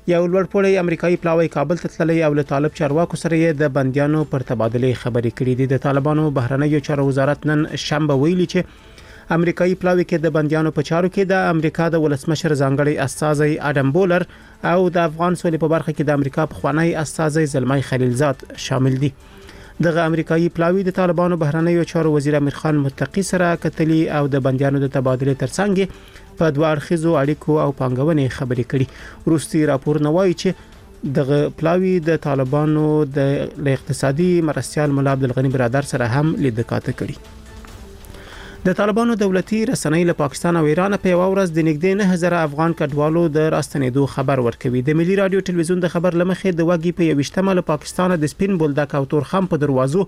یو لوړپوړی امریکایي پلاوی کابل ته تللی او له طالب چارواکو سره یې د بندیانو پر تبادله خبرې کړې دي. د طالبانو بهرنیو چارو وزارت نن شنبه ویلي چې امریکایي پلاوی کې د بندیانو په چارو کې د امریکا د ولسمشر ځانګړي استازی اډم بولر او د افغان سولې په برخه کې د امریکا پخوانی استازی زلمای خلیلزاد شامل دي. دغه امریکایي پلاوی د طالبانو بهرنیو چارو وزیر امیر خان متقی سره کتلی او د بندیانو د تبادله ترڅنګ په دوه اړخیزو اړیکو او پانګونې خبرې کړي. وروستي راپور نوایي چې دغه پلاوی د طالبانو د اقتصادي مرستيال مولا عبدالغنی برادر سره هم لیدکاته کړي. د طالبانو دولتي رسنۍ له پاکستان او ایران په یو ورځ د نږدې 9000 افغان کډوالو د راستنېدو خبر ورکوي. د ملي رادیو ټلویزیون د خبر لمخې د وګي په 28 له پاکستان د سپین بولدک او تورخم په دروازو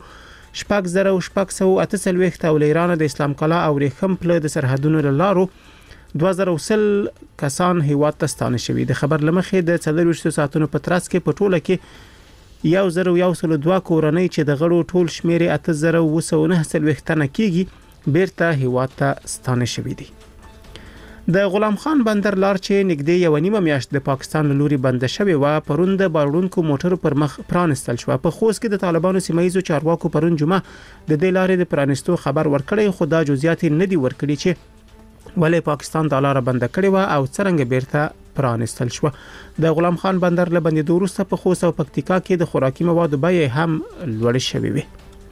6048 او ایران د اسلام کلا او ریخم په د سرحدونو لارو 2000 کسان هیواد ته ستانه شوي. د خبر لمخې د 24 ساعتونو په ترڅ کې په ټوله کې 1002 کورنۍ چې د غړو ټول شمیر 8909 تنه کېږي بیرته هیواد ته ستانه شوي دي. د غلام خان بندر لار چې نږدې یو نیمه میاشت د پاکستان لوري بند شوی و پرون د باروړونکو موټر پر مخ پرانستل شو. په خوست کې د طالبانو سیمایي چارواکو پرون جمعه د دې لارې د پرانستو خبر ورکړی، خو دا جزئیات نه دي ورکړي چې ولې پاکستان د لار بند کړی و او څنګه بیرته پرانستل شو. د غلام خان بندر له بندیدو وروسته په خوست او پکتیکا کې د خوراکي موادو بیې هم لوړ شوې وي.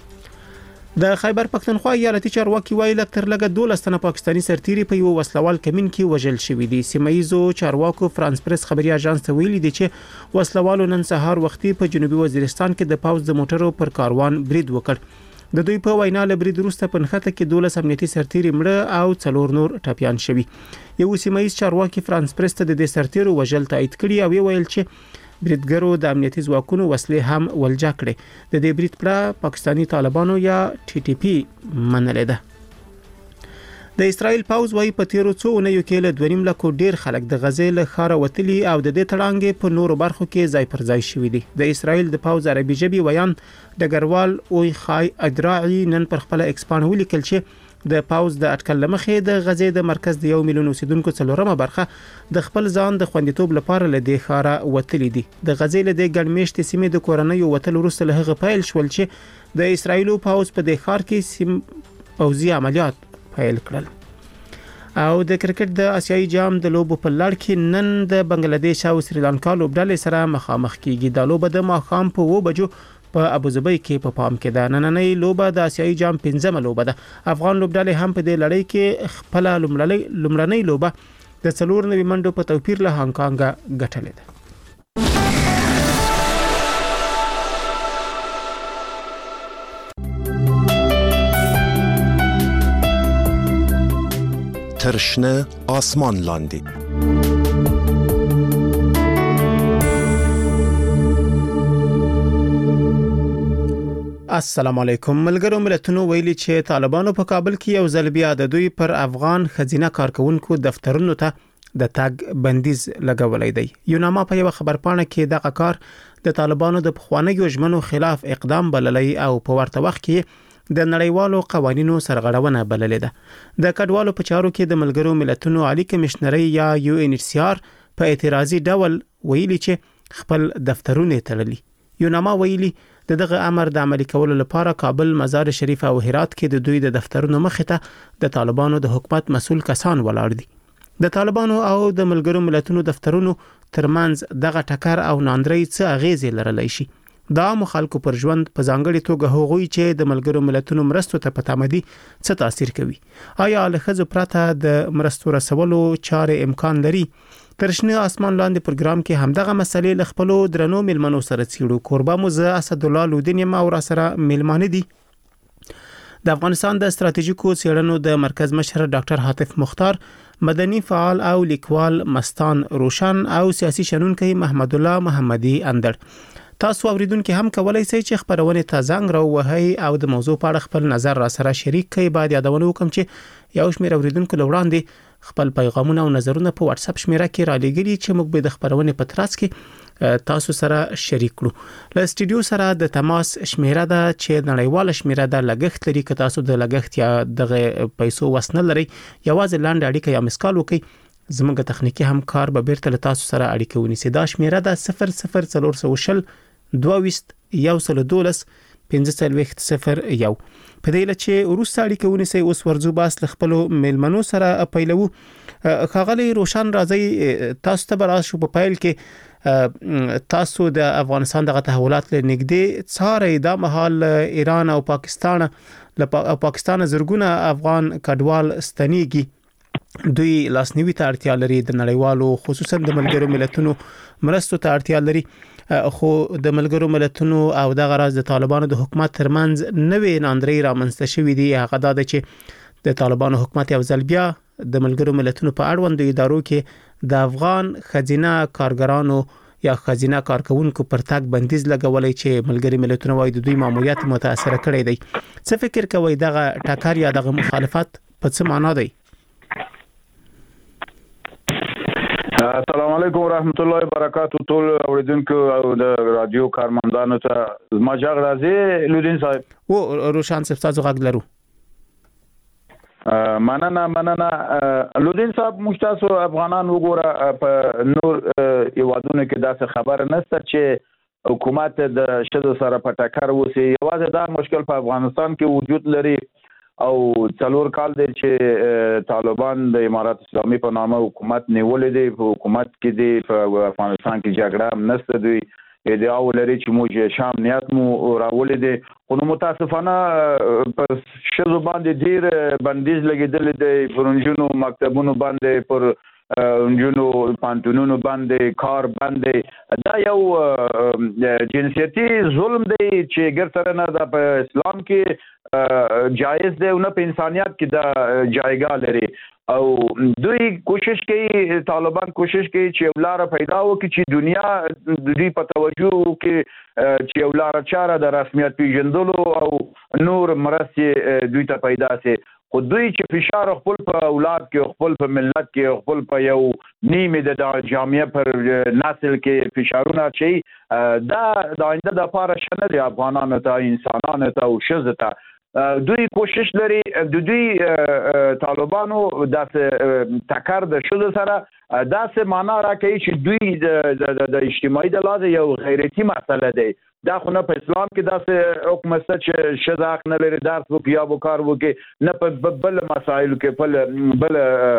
د خیبر پختونخوا ایالتي چارواکي وایي لکتر لګه 12 تنه پاکستانی سرتیري په یو وسلوال کمین کې وژل شوي دي. سیمایي چارواکو فرانس پریس خبري اژانس ته ویلي دي چې وسلوالو نن سهار وختي په جنوبي وزیرستان کې د پاوز د موټرو پر کاروان برید وکړ. د دوی په وینا له برید وروسته په نخته کې 12 امنیتي سرتیري مړه او 4 نور ټپيان شوي. یو سیمایي چارواکي فرانس پریس ته د دې سرتیرو وژل تایید کړي او ویل چې بریدګرو د امنیتي ځواکونو وسلې هم ولجا کړې. د دې برید پر پاکستانی طالبانو یا ټي ټي پی منلې ده. د اسرائیل پاوز وايي په تیرو څو اونیو کې له 2.5 لک ډیر خلک د غزې له خاره وتلي او د دې تړانګې په نورو برخو کې ځای پر ځای شوي دي. د اسرائیل د پاوز عربي ژبې ویان ډګروال اوی خای ادراعي نن پر خپل ایکسپان ولیکل چې د پاوز د اټکل لمخې د غزې د مرکز د 1 میلیون اوسیدونکو څلورمه برخه د خپل ځان د خوندیتوب لپاره له دې خاره وتلي دي. د غزې له د ګڼمېشتې سیمې د کورنۍ وتل وروسته له هغه پیل شول چې د اسرائیل پاوز په دې ښار کې پوځي عملیات پیل کړل. او د کرکټ د آسیایي جام د لوبو په لړ کې نن د بنگلاديش او سریلانکا لوبډلې سره مخامخ کیږي. د لوبه د ماښام په 2 بجو په ابوظبي کې په پام کې ده. نننۍ لوبه د آسیایي جام 15مه لوبه ده. افغان لوبډلې هم په دې لړۍ کې خپل لومړنۍ لوبه د 4 منډو په توپیر له هانګ کانګ ګټلې ده. ترشنه آسمان لاندی السلام علیکم. ملګرو ملتونو ویلي چې طالبانو په کابل کې یو ځل بیا د دوی پر افغان خزینه کارکونکو دفترونو ته د تاګ بندیز لګولې دی. یوناما په یو خبرپاڼه کې دغه کار د طالبانو د پخوانیو ژمنو خلاف اقدام بللی او په ورته وخت کې د نړیوالو قوانینو سرغړونه بللې ده. د کډوالو په چارو کې د ملګرو ملتونو عالی کمشنري یا یو ان ایچ سی آر په اعتراضي ډول ویلي چې خپل دفترونه تړلي. یوناما ویلي دغه امر د عملي کولو لپاره کابل، مزار شریف او هرات کې د دوی د دفترونو مخې ته د طالبانو د حکومت مسؤل کسان ولاړ دي. د طالبانو او د ملګرو ملتونو دفترونو ترمنځ دغه ټکر او ناندري څه اغیزې لرلی شي. دا مخالکو پر ژوند په ځانګړي توګه هغوی چې د ملګرو ملتونو مرستو ته پتامدي څه تاثیر کوي؟ آیا له خزو پرته د مرستو رسولو چارې امکان لري؟ ترشنه آسمان لاندې پروګرام کې همدغه مسلې له خپل درنو ملمنو سره څیړو. کوربه مو زه اسد الله لودین یم او را سره ملمانه دي د افغانستان د ستراتیژیکو څېړنو د مرکز مشر ډاکټر حاتف مختار، مدني فعال او لیکوال مستان روشن او سیاسي شنونکي محمد الله محمدي اندړ. تاسو اوریدونکو هم کولای شئ چې خبرونه ته زنګ راوهئ او د موضوع په اړه خپل نظر را سره شریک کړئ. باید یادونه وکم چې یو شمېر اوریدونکو لوړاندې خپل پیغامونه او نظرونه په واتس اپ شمیره کې را لېږلي چې موږ به د خبرونه په ترڅ کې تاسو سره شریک کړو. له سټډیو سره د تماس شمیره ده چې نړیواله شمیره ده. لګښت لري که تاسو د لګښت یا د پیسو وسنه لري، یوازې لاندې اړیکه یا مسکال وکړئ زموږ تخنیکی همکار به بیرته له تاسو سره اړیکه ونیسي. دا شمیره ده 00420 22 1540 په دې لچې وروسته اړیکه ونیسي. اوس ورځو باس ل خپل میلمنو سره پیلو. خاغلی روشن راځي تاسو ته براشو په پایل کې تاسو د افغانستان دغه تحولات لنګدي څاري د مهال ایران او پاکستان زرګونه افغان کډوال ستنیږي. دوی لاسنیوي ته اړتیا لري، د نړیوالو خصوصا د ملګرو ملتونو مرستو ته اړتیا لري، خو د ملګرو ملتونو او د غراز د طالبانو د حکومت ترمنځ نوې ناندري رامنځته شوې دي. هغه دا چې د طالبانو حکومت یو ځل بیا د ملګرو ملتونو په اړوندو ادارو کې د افغان خزینه کارګرانو یا خزینه کارکونکو پر تک بندیز لګولای چې ملګری ملتونه وایي د دوی ماموریت متاثر کړی دی. څه فکر کوئ دغه ټکر یا دغه مخالفت په څه معنا دی؟ السلام علیکم ورحمت الله وبرکاتہ. ټول اوریدونکو او د رادیو کارمندانو ته زما ژغ راځي. لودین صاحب او روشن صاحب تاسو غږ لرو. مننه لودین صاحب. مشتاسو افغانان وګوره په نور ایوادونو کې داسې خبر نشته چې حکومت د شذ سره په ټکر وسی. یوازې دا مشکل په افغانستان کې وجود لري او 4 کال دی چې طالبان د امارات اسلامي په نامه حکومت نیولې دی. په حکومت کې دی په افغانستان کې جګړه نشته. دوی ادعا ولري چې موږ شام نیت مو راولې دي، خو نو متاسفانه پر شذ باندې ډیر بندیز لګیدل دي، پرونجونو مکتبونو باندې پر انجونو پانتونونو باندې کار باندې. دا یو جنسیتي ظلم دی چې ګرځره نه د اسلام کې جایز دی او نه په انسانيت کې دا جایګه لري. او دوی کوشش کوي، طالبان کوشش کوي چې ولار پیدا وکړي چې دنیا دوی په توجه کې چې ولار چاره د رسمیت پیژندلو او نور مرستې دوی ته پیدا سي. خو دوی چې فشار خپل په اولاد کې، خپل په ملت کې، خپل په یو نیمه د جامعه پر نسل کې فشارونه چي دا د آینده د لپاره شنه دي افغانانو ته، انسانانو ته او شذ ته. دوی کوشش لري د دوی طالبانو داسې ټکر د شذ سره داسې معنا راکړي چې دوی د اجتماعي د لحاظه یو غیرتي مسله دی. دا خو نه په اسلام کې داسې حکم شته چې شذ حق نه لري درس وکړي یا کار وکړي، نه په بل مسایلو کې بل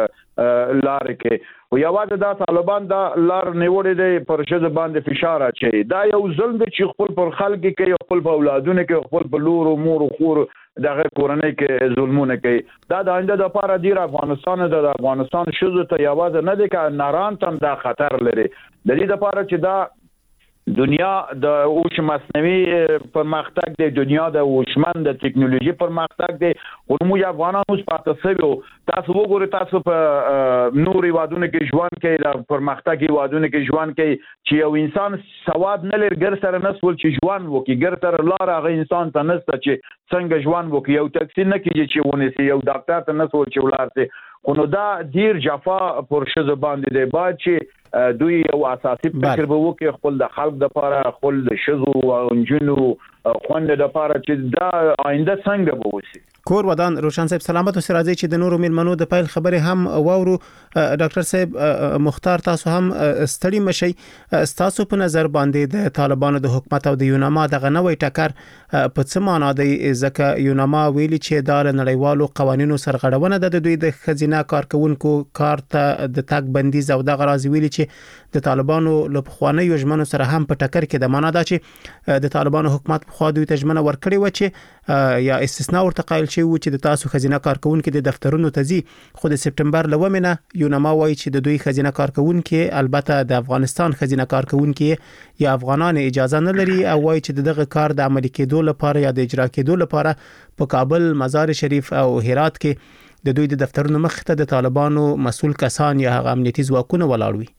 لار کې. او یوازې دا طالبان دا لار نیولې دی پر شذ باندې فشار اچي. دا یو ظلم دی چې خپل پر خلک کې، خپل په اولادونو کې، خپل په لور او مور او خور دغه کورنۍ کې ظلمونه کوي. دا د آینده د لپاره ډیر افغانستان د افغانستان شذ ته یوازې نه دی که ناران تم دا خطر لري. د دې لپاره چې دا دنیا د اوش مصنوعي پرمختګ دی، دنیا د اوشمن د ټکنالوژي پرمختګ دی. خو موږ افغانان اوس پاتې شوو. تاسو وګورئ، تاسو په نوري وادونو کې ژوند کوي، د پرمختګي وادونو کې ژوند کوي چې یو انسان سواد نه لري ګر سره نسول چې ژوند وکي، ګر تر لار هغه انسان ته نسته چې څنګه ژوند وکي. یو تکسین نه کیږي چې ونیسي، یو ډاکټر ته نسول چې ولارسي. خو نو دا ډیر جفا پر شذ باندې دی. باید چې دوی یو اساسي فکر به وکړي خپل د خلک د لپاره، خپل د شذ او انجونو خوند د لپاره چې دا آینده څنګه به وشي. کور ودان روشن صاحب سلامت اوسئ. راځي چې د نورو میلمنو د پیل خبره هم واورو. ډاکټر صاحب مختار، تاسو هم ستړي مشي. تاسو په نظر باندې د طالبانو د حکومت او د یوناما دغه نوې ټکر په څه معنا دی؟ ځکه یوناما ویلي چې دا نړیوالو قوانینو سرغړونه ده، د دوی د خزینه کارکونکو کار ته د تک بندیز او د غراض ویلي چې د طالبانو له پخواني یوجمنو سره هم په ټکر کې د معنا ده چې د طالبانو حکومت په خوا دوی تجمنه ورکړي و چې یا استثناء ورته قائل شي و چې د تاسو خزینه کارکونکو د دفترونو ته ځي. خو د سپټمبر لومینه یوناما وایي چې د دوی خزینه کارکونکو البته د افغانستان خزینه کارکونکو یا افغانان اجازه نه لري، او وایي چې دغه کار د عملي کېدو لپاره یا د اجرا کېدو لپاره په کابل، مزار شریف او هرات کې د دوی د دفترونو مخ ته د طالبانو مسؤل کسان یا هغه امنیتي ځواکونه ولاړ وي.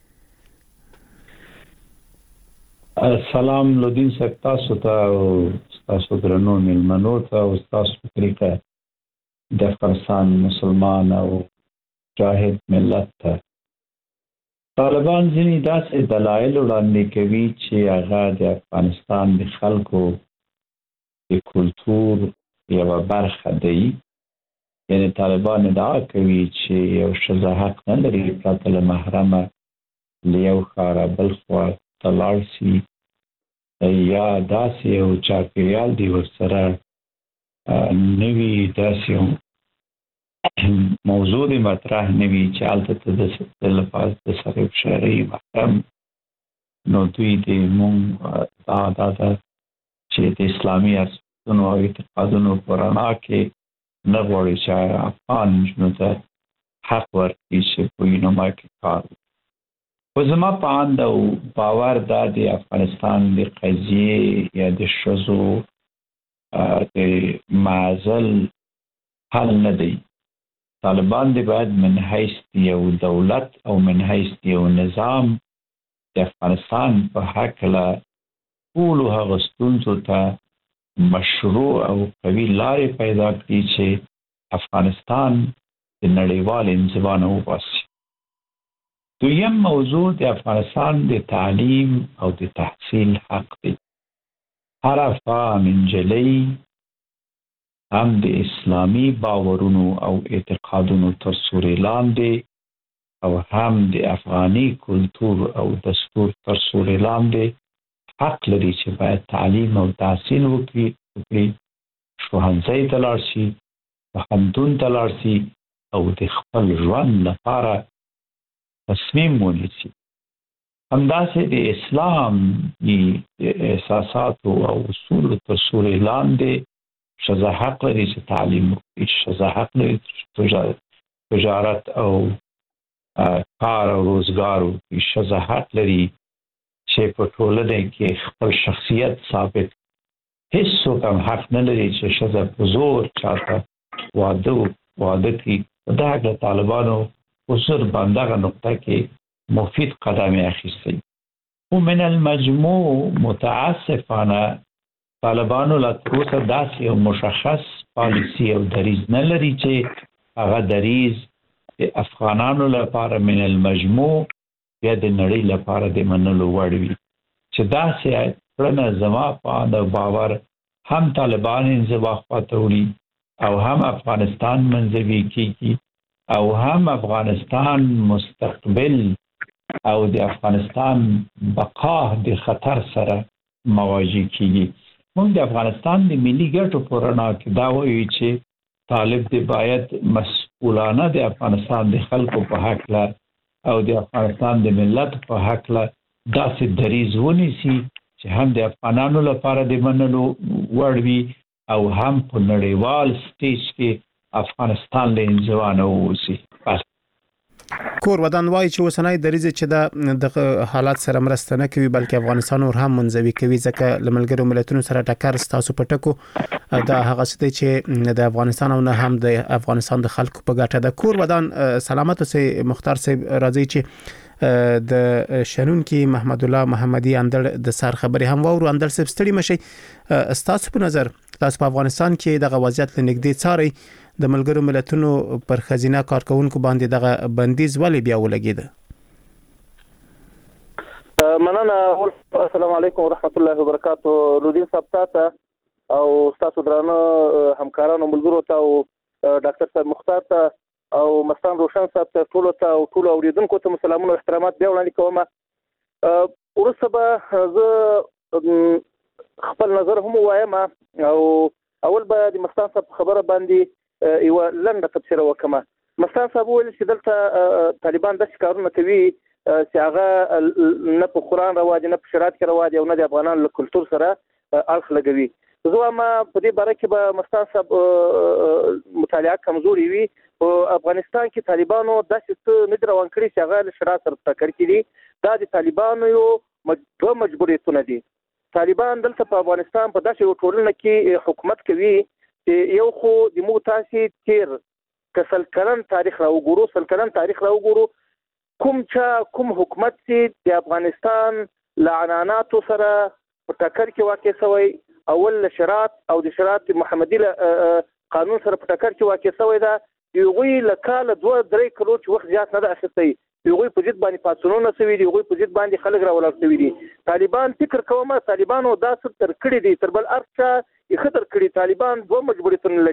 سلام لودین صاحب، تاسو ته او تاسو درنو میلمنو ته او تاسو په طریقه د افغانستان مسلمان او جاهد ملت ته. طالبان ځینې داسې دلایل وړاندې کوي چې هغه د افغانستان د خلکو د کلتور یوه برخه دی یعنی طالبان ادعا کوي چې یو ښځه حق نه لري پرته له محرمه له یو ښاره بل خوا ته لاړ شي یا داسې یو چاپېریال دی ورسره نوي داسې موضوع دی مطرح نوي چې هلته ته د لپاره د سره یو شرعي محرم نو دوی د مونږ دا ده چې د اسلامي ارزښتونو او اعتقادونو په رڼا کې نه غواړي چې افغان نجونو ته حق ورکړي چې په وینما کې کار وکړي. خو زما په اند او باور دا د افغانستان د قضیې یا د ښځو د معزل حل نه دی. طالبان دی باید من حیث یو دولت او من حیث یو نظام د افغانستان په هکله ټولو هغه ستونزو ته مشروع او قوي لارې پیدا کړي چې افغانستان د نړیوال انزوا نه وباسي. دویم موضوع د افغانستان د تعلیم او د تحصیل حق دی. هر افغان نجلۍ هم د اسلامي باورونو او اعتقادونو تر سوري لاندې او هم د افغاني کلتور او دستور تر سوري لاندې حق لري چې باید تعلیم او تحصیل وکړي، ښوونځي ته لاړ شي، پوهنتون ته لاړ شي او د خپل ژوند لپاره تصمیم ونیسي. همداسې د اسلامي احساساتو او اصولو تر سوري لاندې ښځه حق لري چې تعلیم وکړي، ښځه حق لري چې تجارت او کار او روزګار وکړي، ښځه حق لري چې په ټولنه کې خپل شخصیت ثابت. هیڅوک هم حق نه لري چې ښځه په زور چاته واده کړي. دا د طالبانو اصول باندې هغه نقطه کې مفید قدم اخیستی. و من المجموع متاسفانه طالبانو لا تروسه داسې یو مشخص پالیسی او دریز نه لري چې هغه دریز د افغانانو لپاره من المجموع یا د نړۍ لپاره د منلو وړ وي. چې داسې کړنه زما په باور هم طالبان انزوا خواته وړي او هم افغانستان منزوي کیږي او هم افغانستان مستقبل او د افغانستان بقا د خطر سره مواجه کیږي. موږ د افغانستان د ملي ګټو په رڼا کې دا وایو چې طالب دی باید مسؤلانه د افغانستان د خلکو په هکله او د افغانستان د ملت په هکله داسې دریځ ونیسي چې هم د افغانانو لپاره د منلو وړ وي او هم په نړیوال سټیج کې افغانستان له انزوا نه ووځي. کور ودان وایي چې اوسنۍ دریځ چې د حالات سره مرسته نه کوي بلکې افغانستان ور هم منزوي کوي، ځکه لملګرو ملتونو سره ټکر ستاسو په ټکو دا هغه څه چې د افغانستان او نه هم د افغانستان د خلکو په ګټه ده. کور ودان سلامت اوسئ مختار صاحب، راځي چې د شنون کې محمد الله محمدي اندړ د سر خبري هم وورو. اندړ صاحب ستړي مشي، ستاسو په نظر تاسو په افغانستان کې د وضعیت لنګدې څاري د ملګرو ملتونو پر خزینه کارکونکو باندې دغه بندیز ولې بیا ولګید؟ مننه. السلام علیکم ورحمت الله وبرکاتہ. رودین صاحب تاسو او تاسو درانه همکارانو ملګرو ته او ډاکټر صاحب مختار ته او مستان روشن صاحب ته ټول ته او ټول اوریدونکو ته سلامونه او احترامات بیا وړاندې کوم. ورسره به زه خپل نظر هم وایم او اول به د مستان صاحب خبره باندې یو لنډه تفسیر وکم. مستان صاحب ویل چې دلته طالبان د کارونه کوي چې هغه نه په قرآن روا دي نه په شریعت کې روا دي او نه د افغانانو له کلتور سره اړخ لګوي. زه ما په دې باره کې به مستان صاحب مطالعه کمزوري وي. په افغانستان کې طالبانو داسې څه نه دي روان کړي چې هغه له شریعت سره ټکر کړي. دا د طالبانو یو دوه مجبوریتونه دي. طالبان دلته په افغانستان په داسې یو ټولنه کې حکومت کوي چې یو خو د موږ تاسې تیر کسل کلن تاریخ را وګورو کوم حکومت چې د افغانستان لعناناتو سره په ټکر کې واقع شوی، اول شریعت او د شریعت محمدي قانون سره په ټکر کې واقع شوی دا یوغوی لکاله 2-3 کلو چې وخت زیات نه ده اخیستی. یوغوی په ضد باندې پاتونونه شوي دي، یوغوی په ضد باندې خلک راولاړ شوي دي. طالبان فکر کوم طالبانو دا څه تر کړی دي تر بل ارچا یې خطر کړی. طالبان دوه مجبوریتونه لري.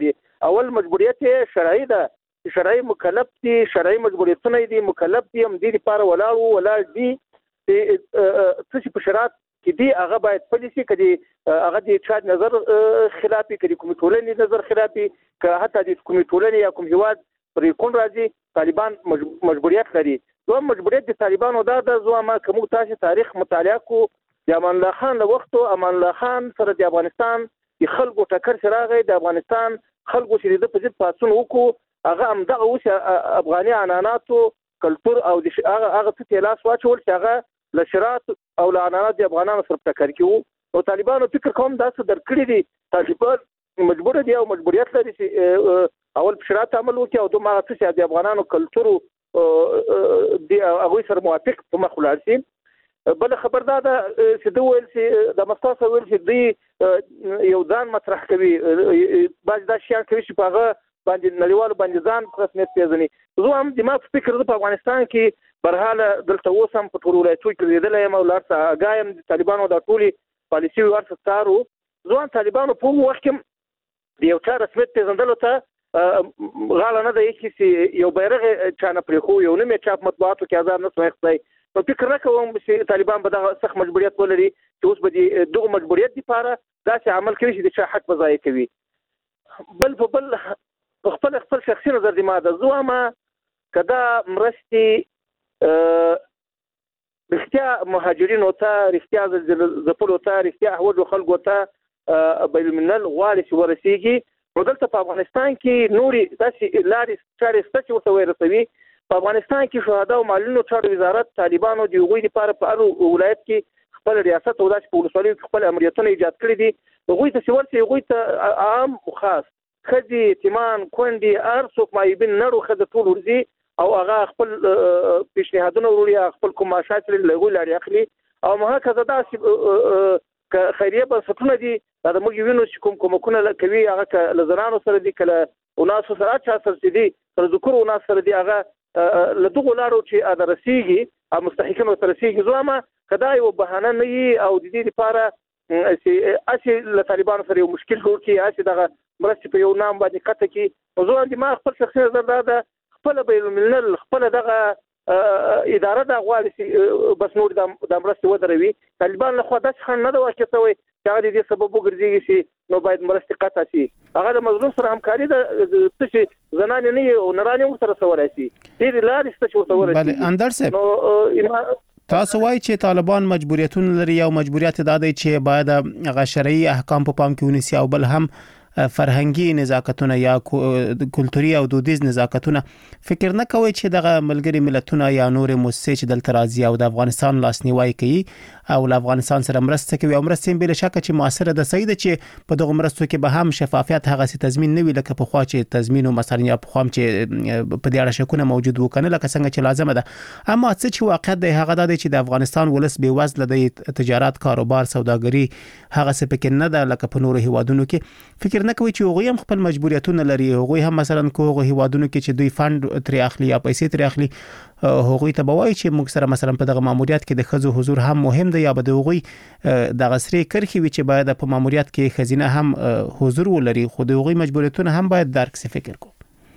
اول مجبوریت شرعي ده، شرعي مکلف دي، شرعي مجبوریتونه دي، مکلف دي هم دې لپاره ولاړ دي چې په شرایط کې دي هغه باید پالیسي کړي، هغه د چا نظر خلافي کړي، کوم ټولنې نظر خلافي، که حتی د کوم ټولنې یا کوم هیواد پرې کون راځي طالبان مجبوریت لري. دوم مجبوریت د طالبانو دا د زوما کوم تاسو تاریخ مطالعه کو د امان الله خان له وختو امان الله خان سره د افغانستان د خلکو ټکر شراغي، د افغانستان خلکو چې د پزید پاتون وکړو هغه هم دغه اوس افغاني عناناتو کلچر او هغه څه لاس واچول چې هغه لشرات او لعنانات د افغانانو سره ټکر کیو. او طالبانو فکر کوم دا څه درکړي دي، طالبان مجبور دي او مجبوریت لري چې اول شرات عمل وکړي او دوه څه د افغانانو کلچر دی هغه سره موافق په مخ ولاړ شي. بل خبر دا چې دوی ویل چې د مستاسو ویل چې دی یو ځان مطرح کوي، باز دا شیان کوي چې په هغه باندې نړیوالو باندې ځان په رسمیت پیژني. زه هم د ما فکر په افغانستان کې برحاله دلته اوس هم په ټول ولایتونو کې لیدلی یم او لارڅه اګایم د طالبانو د ټولې پالیسي ورڅ ستارو. زه هم طالبانو په وخت کې د یو چا رسمیت پیژندلو ته غاړه نه دی چې یو بیرغ چانه پرېښو، یو نوم یې چاپ مطبوعاتو کې ازار نه سو اخیستی. په فکر نه کوم چې طالبان به دغه سخت مجبوریت ولري چې اوس به دغه مجبوریت لپاره داسې عمل کوي چې د چا حق به ضایع کوي. بل په بل خپل شخصي نظر دی ما ده، زه وایم که دا مرستې رښتیا مهاجرینو ته، رښتیا ځپلو ته، رښتیا هوجو خلکو ته بین الملل غواړي چې ورسیږي، نو دلته په افغانستان کې نورې داسې لارې چارې شته چې ورته ورسوي. په افغانستان کې شهدا او معلولینو چارو وزارت طالبانو د هغوی لپاره په هر ولایت کې خپل ریاست او داسې په ولسوالیو کې خپل امریتونه ایجاد کړي دي. هغوی ته چې ورسي هغوی ته عام او خاص ښځې، یتیمان، کونډې، هر څوک معیوبین نړو ښځه ټول ورځي او هغه خپل پیشنهادونه وروړي، خپل کوم معاشات لري له هغوی لارې اخلي. او هکذا داسې خیریه بنسټونه دي دا موږ وینو چې کوم کومکونه کوي، هغه که له زنانو سره دي، که له اناسو سره چا سره دي، که له ذکرو اناس سره دي، هغه له دغو لارو چې دا رسیږي او مستحقین ورته رسیږي. زه وایم که دا یو بهانه نه وي او د دې لپاره چې هسې له طالبانو سره یو مشکل جوړ کړي، هسې دغه مرستې په یو نام باندې قطع کړي. نو زه وایم ما خپل شخصي نظر دا ده خپله بین الملل خپله دغه اداره دا غواړي چې بس نور دا مرستې ودروي. طالبان له خوا داسې خنډ نه ده واقع شوی چې هغه د دې سبب وګرځېږي چې نو باید مرستې قطع شي. هغه د مظلوم سره همکاري ده، څه چې زنانې نه وي او نرانې هم ورسره سولی شي، ډېرې لارې شته چې ورته ورسي. بله اندر صاحب تاسو وایي چې طالبان مجبوریتونه لري، او مجبوریت دا دی چې باید هغه شرعي احکام په پام کې ونیسي او بل هم فرهنګي نزاکتونه یا کلتوري او دودیز نزاکتونه. فکر نه کوي چې دغه ملګری ملتونه یا نور مؤسسې چې دلته راځي او د افغانستان لاسنیوي کوي او له افغانستان سره مرسته کوي، او مرسته بل شک چې موثره ده، صحیح ده چې په دغه مرستو کې به هم شفافیت هغه سي تضمین نه وي لکه په خوا چې تضمین او مثلا یا په خوا چې په دې اړه شکونه موجود وکنه لکه څنګه چې لازم ده. اما څه چې واقعیت دی هغه دا دی چې د افغانستان ولس بې وزله دی، تجارت، کاروبار، سوداګري هغه څه پکې نه ده لکه په نورو هیوادونو کې. فکر نه کوي چې هغوی هم خپل مجبوریتونه لري، هغوی هم مثلا کوغه هیوادونو کې چې دوی فند تر اخلي یا پیسې تر اخلي، هغوی ته بوای چې موږ سره مثلا په دغه ماموریت کې د خزو حضور هم مهم دی، یا به هغوی د غسرې کرخي وي چې باید په ماموریت کې خزینه هم حضور ولري، خو د هغوی مجبوریتونه هم باید درک سي. فکر کو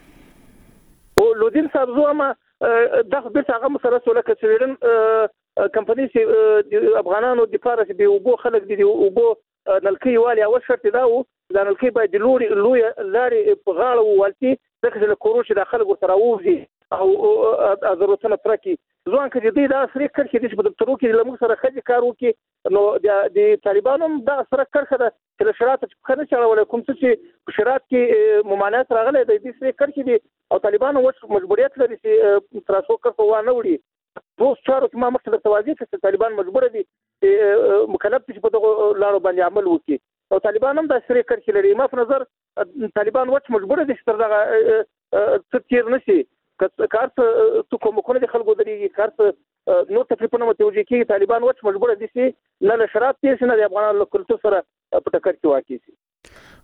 او لودین صاحب زوما دغه بیرته هغه مسله سره کچویرن کمپنی چې افغانانو د لپاره چې به وګو خلک دي وګو نلکی والی اول شرط دا و دا نلکی باید لوی لارې په غاړه والتي دغه له کوروش د خلک سره ووزي او ضرورتونه پرکی ځوان کې دې دا سره کرخي دي په دفترو کې لمغ سره خځې کار وکي. نو د طالبانو دا سره کرخه ده چې له شرایط څخه نه چلول کوم چې شرایط کې ممانعت راغلي د دې سره کرخي دي او طالبانو وڅ مجبوریت لري چې تراسو کړو و نه وړي. دوه چارو کې ما مخکې د توازی چې طالبان مجبور دي مکلف دي په دغه لارو باندې عمل وکړي او طالبان هم دا سره کرخي لري. ما په نظر طالبان وڅ مجبور دي چې تر دغه څیر نشي کار څه کومکونه د خلکو درېږي، کار څه نور تکلیفونه متوجه کېږي. طالبان وچ مجبور دي چې نه له شرایط تېر شي نه د افغانانو له کلتور سره په ټکر کې واقع شي.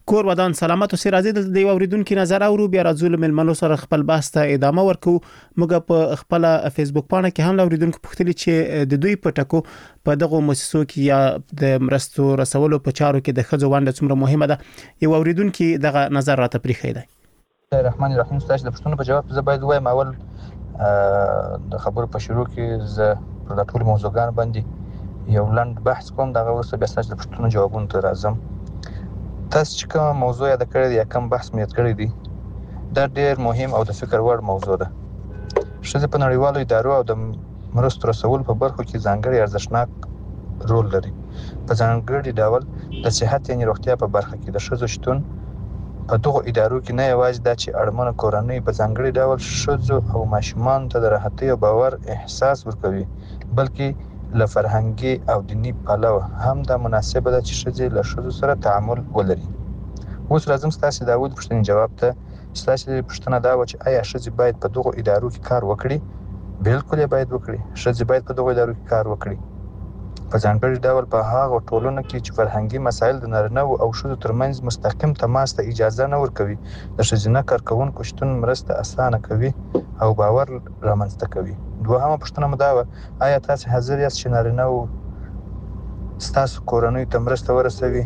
کور ودان سلامت اوسې. راځي د یو اوریدونکو نظر اورو بیا راځو له ملمنو سره خپل بحث ته ادامه ورکو. موږ په خپل فیسبوک باندې کې هم اوریدونکو پوښتنه چې د دوی په ټکو په دغه مؤسسو کې یا د مرستو رسولو په چارو کې د خځو ونډه څومره مهمه ده. یو اوریدونکو دغه نظر راته پریخي دی. الرحمن الرحیم. تاسو د پښتون په جواب زه باید وایم اول د خبرو په شروع کې زه پر ټول موضوعګان باندې یو لاند بحث کوم، دغه وروسته بیا تاسو د پښتون جوابونو ته راځم. تاسو چې کوم موضوع یاد کړی یا کوم بحث مې یاد کړی دی دا ډېر مهم او د فکر وړ موضوع ده. ښځې په نړیوالو ادارو او د مرستو رسولو په برخو کې ځانګړي ارزښتناک رول لري. په ځانګړي ډول د صحت یعنې روغتیا په برخه کې د ښځو شتون په دغه ادارو کې نه یوازې دا چې اړمنه کورنۍ په ځانګړي ډول ښځو او ماشومان ته د راحتۍ او باور احساس ورکوي، بلکې له فرهنګي او دینی پلوه هم دا مناسبه ده چې ښځې له ښځو سره تعامل ولري. اوس راځم ستاسو د اول پوښتنې جواب ته. ستاسو پوښتنه دا و چې آیا ښځې باید په دغه ادارو کې کار وکړي؟ بالکل باید وکړي. ښځې باید په دغه ادارو کې کار وکړي، په ځانګړي ډول په هغه ټولنو کې چې فرهنګي مسایل د نارینه او ښځو ترمنځ مستقیم تماس ته اجازه نه ورکوي. د ښځینه کارکونکو شتون مرسته اسانه کوي او باور رامنځته کوي. دوهمه پوښتنه مو دا وه، آیا تاسو حاضر یاست چې نارینه ستاسو کورنۍ ته مرسته ورسوي؟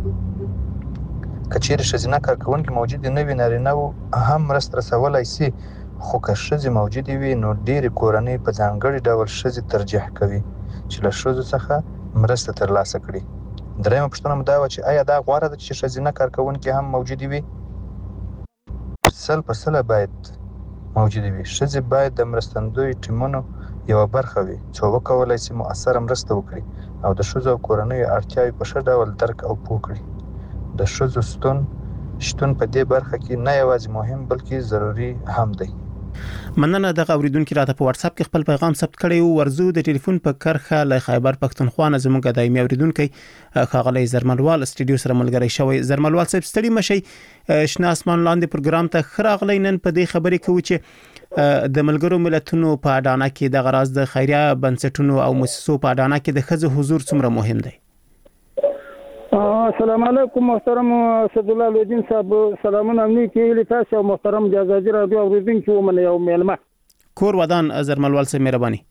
که چیرې ښځینه کارکونکي موجود نه وي، نارینه هم مرسته رسولی سي، خو که ښځې موجودې وي نو ډېرې کورنۍ په ځانګړي ډول ښځې ترجیح کوي چې له ښځو څخه مرسته ترلاسه کړي. درېیمه پوښتنه مو دا وه چې آیا دا غوره ده چې ښځینه کارکونکي هم موجودې وي؟ 100% باید موجودې وي. ښځې باید د مرستندوی ټیمونو یوه برخه وي چې وکولای شي مؤثره مرسته وکړي او د ښځو او کورنیو اړتیاوې په ښه ډول درک او پوه کړي. د ښځو شتون په دې برخه کې نه یوازې مهم بلکې ضروري هم دی. مننه. دغه اوریدونکو راته په واتس اپ کې خپل پیغام ثبت کړی او ورزو د ټلیفون په کرخه له خیبر پښتونخوا نه زموږ دایمي اوریدونکو خاغلی زرملوال استډیو سره ملګری شوی. زرملوال صاحب ستړي مشي، شنه اسمان لاندې پروګرام ته خراغلی. نن په دې خبرې کوي چې د ملګرو ملتونو په اډانه کې د غراز د خیریه بنسټونو او مؤسسو په اډانه کې د ښځو حضور څومره مهم دی. السلام علیکم محترم اسد الله لودین صاحب. سلامونه امنی کې تاسو او محترم جزاجي رادیو اوریدونکو ومنه یو میلمه. کور ودان زرملوال صاحب مهرباني.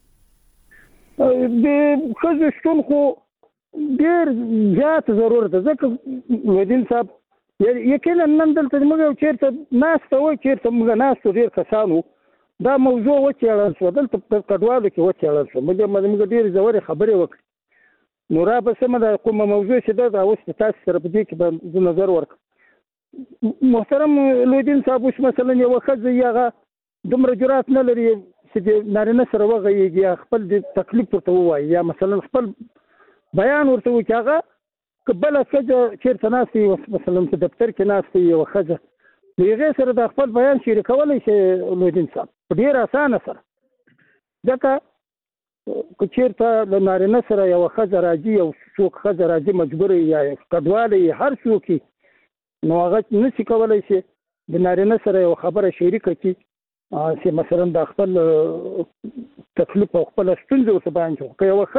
د خځو شتون خو ډیر زیات ضرورت ده ځکه لودین صاحب یقینا نن دلته موږ چیرته ناسته و چیرته موږ ناسته ډیر کسانو دا موضوع وچېړل شو دلته په کډوالو کې وچېړل شو. موږ ډیر زوري خبرې وکړې نو را به سمه د کومه موضوع چې دا اوس تاسو سره په دې کې به نظر ورکړم. محترم لودین صاحب اوس مثلا یو ښځه هغه دومره جرأت نه لري چې د نارینه سره وغږېږي یا خپل د تکلیف ورته ووایي یا مثلا خپل بیان ورته وکړي. هغه که بله ښځه چېرته ناستې وي مثلا په دفتر کې ناستې یوه ښځه د هغې سره د خپل بیان شریکولی شي لودین صاحب په ډېر اسانه سره. ځکه که چیرته له نارینه سره یوه ښځه راځي یو څوک ښځه راځي مجبور یا کډوالی هر څوک نو هغه نشي کولی چې د نارینه سره یوه خبره شریکه کړي چې مثلا د خپل تکلیف او خپله ستونزه ورته بیان کړي. که یوه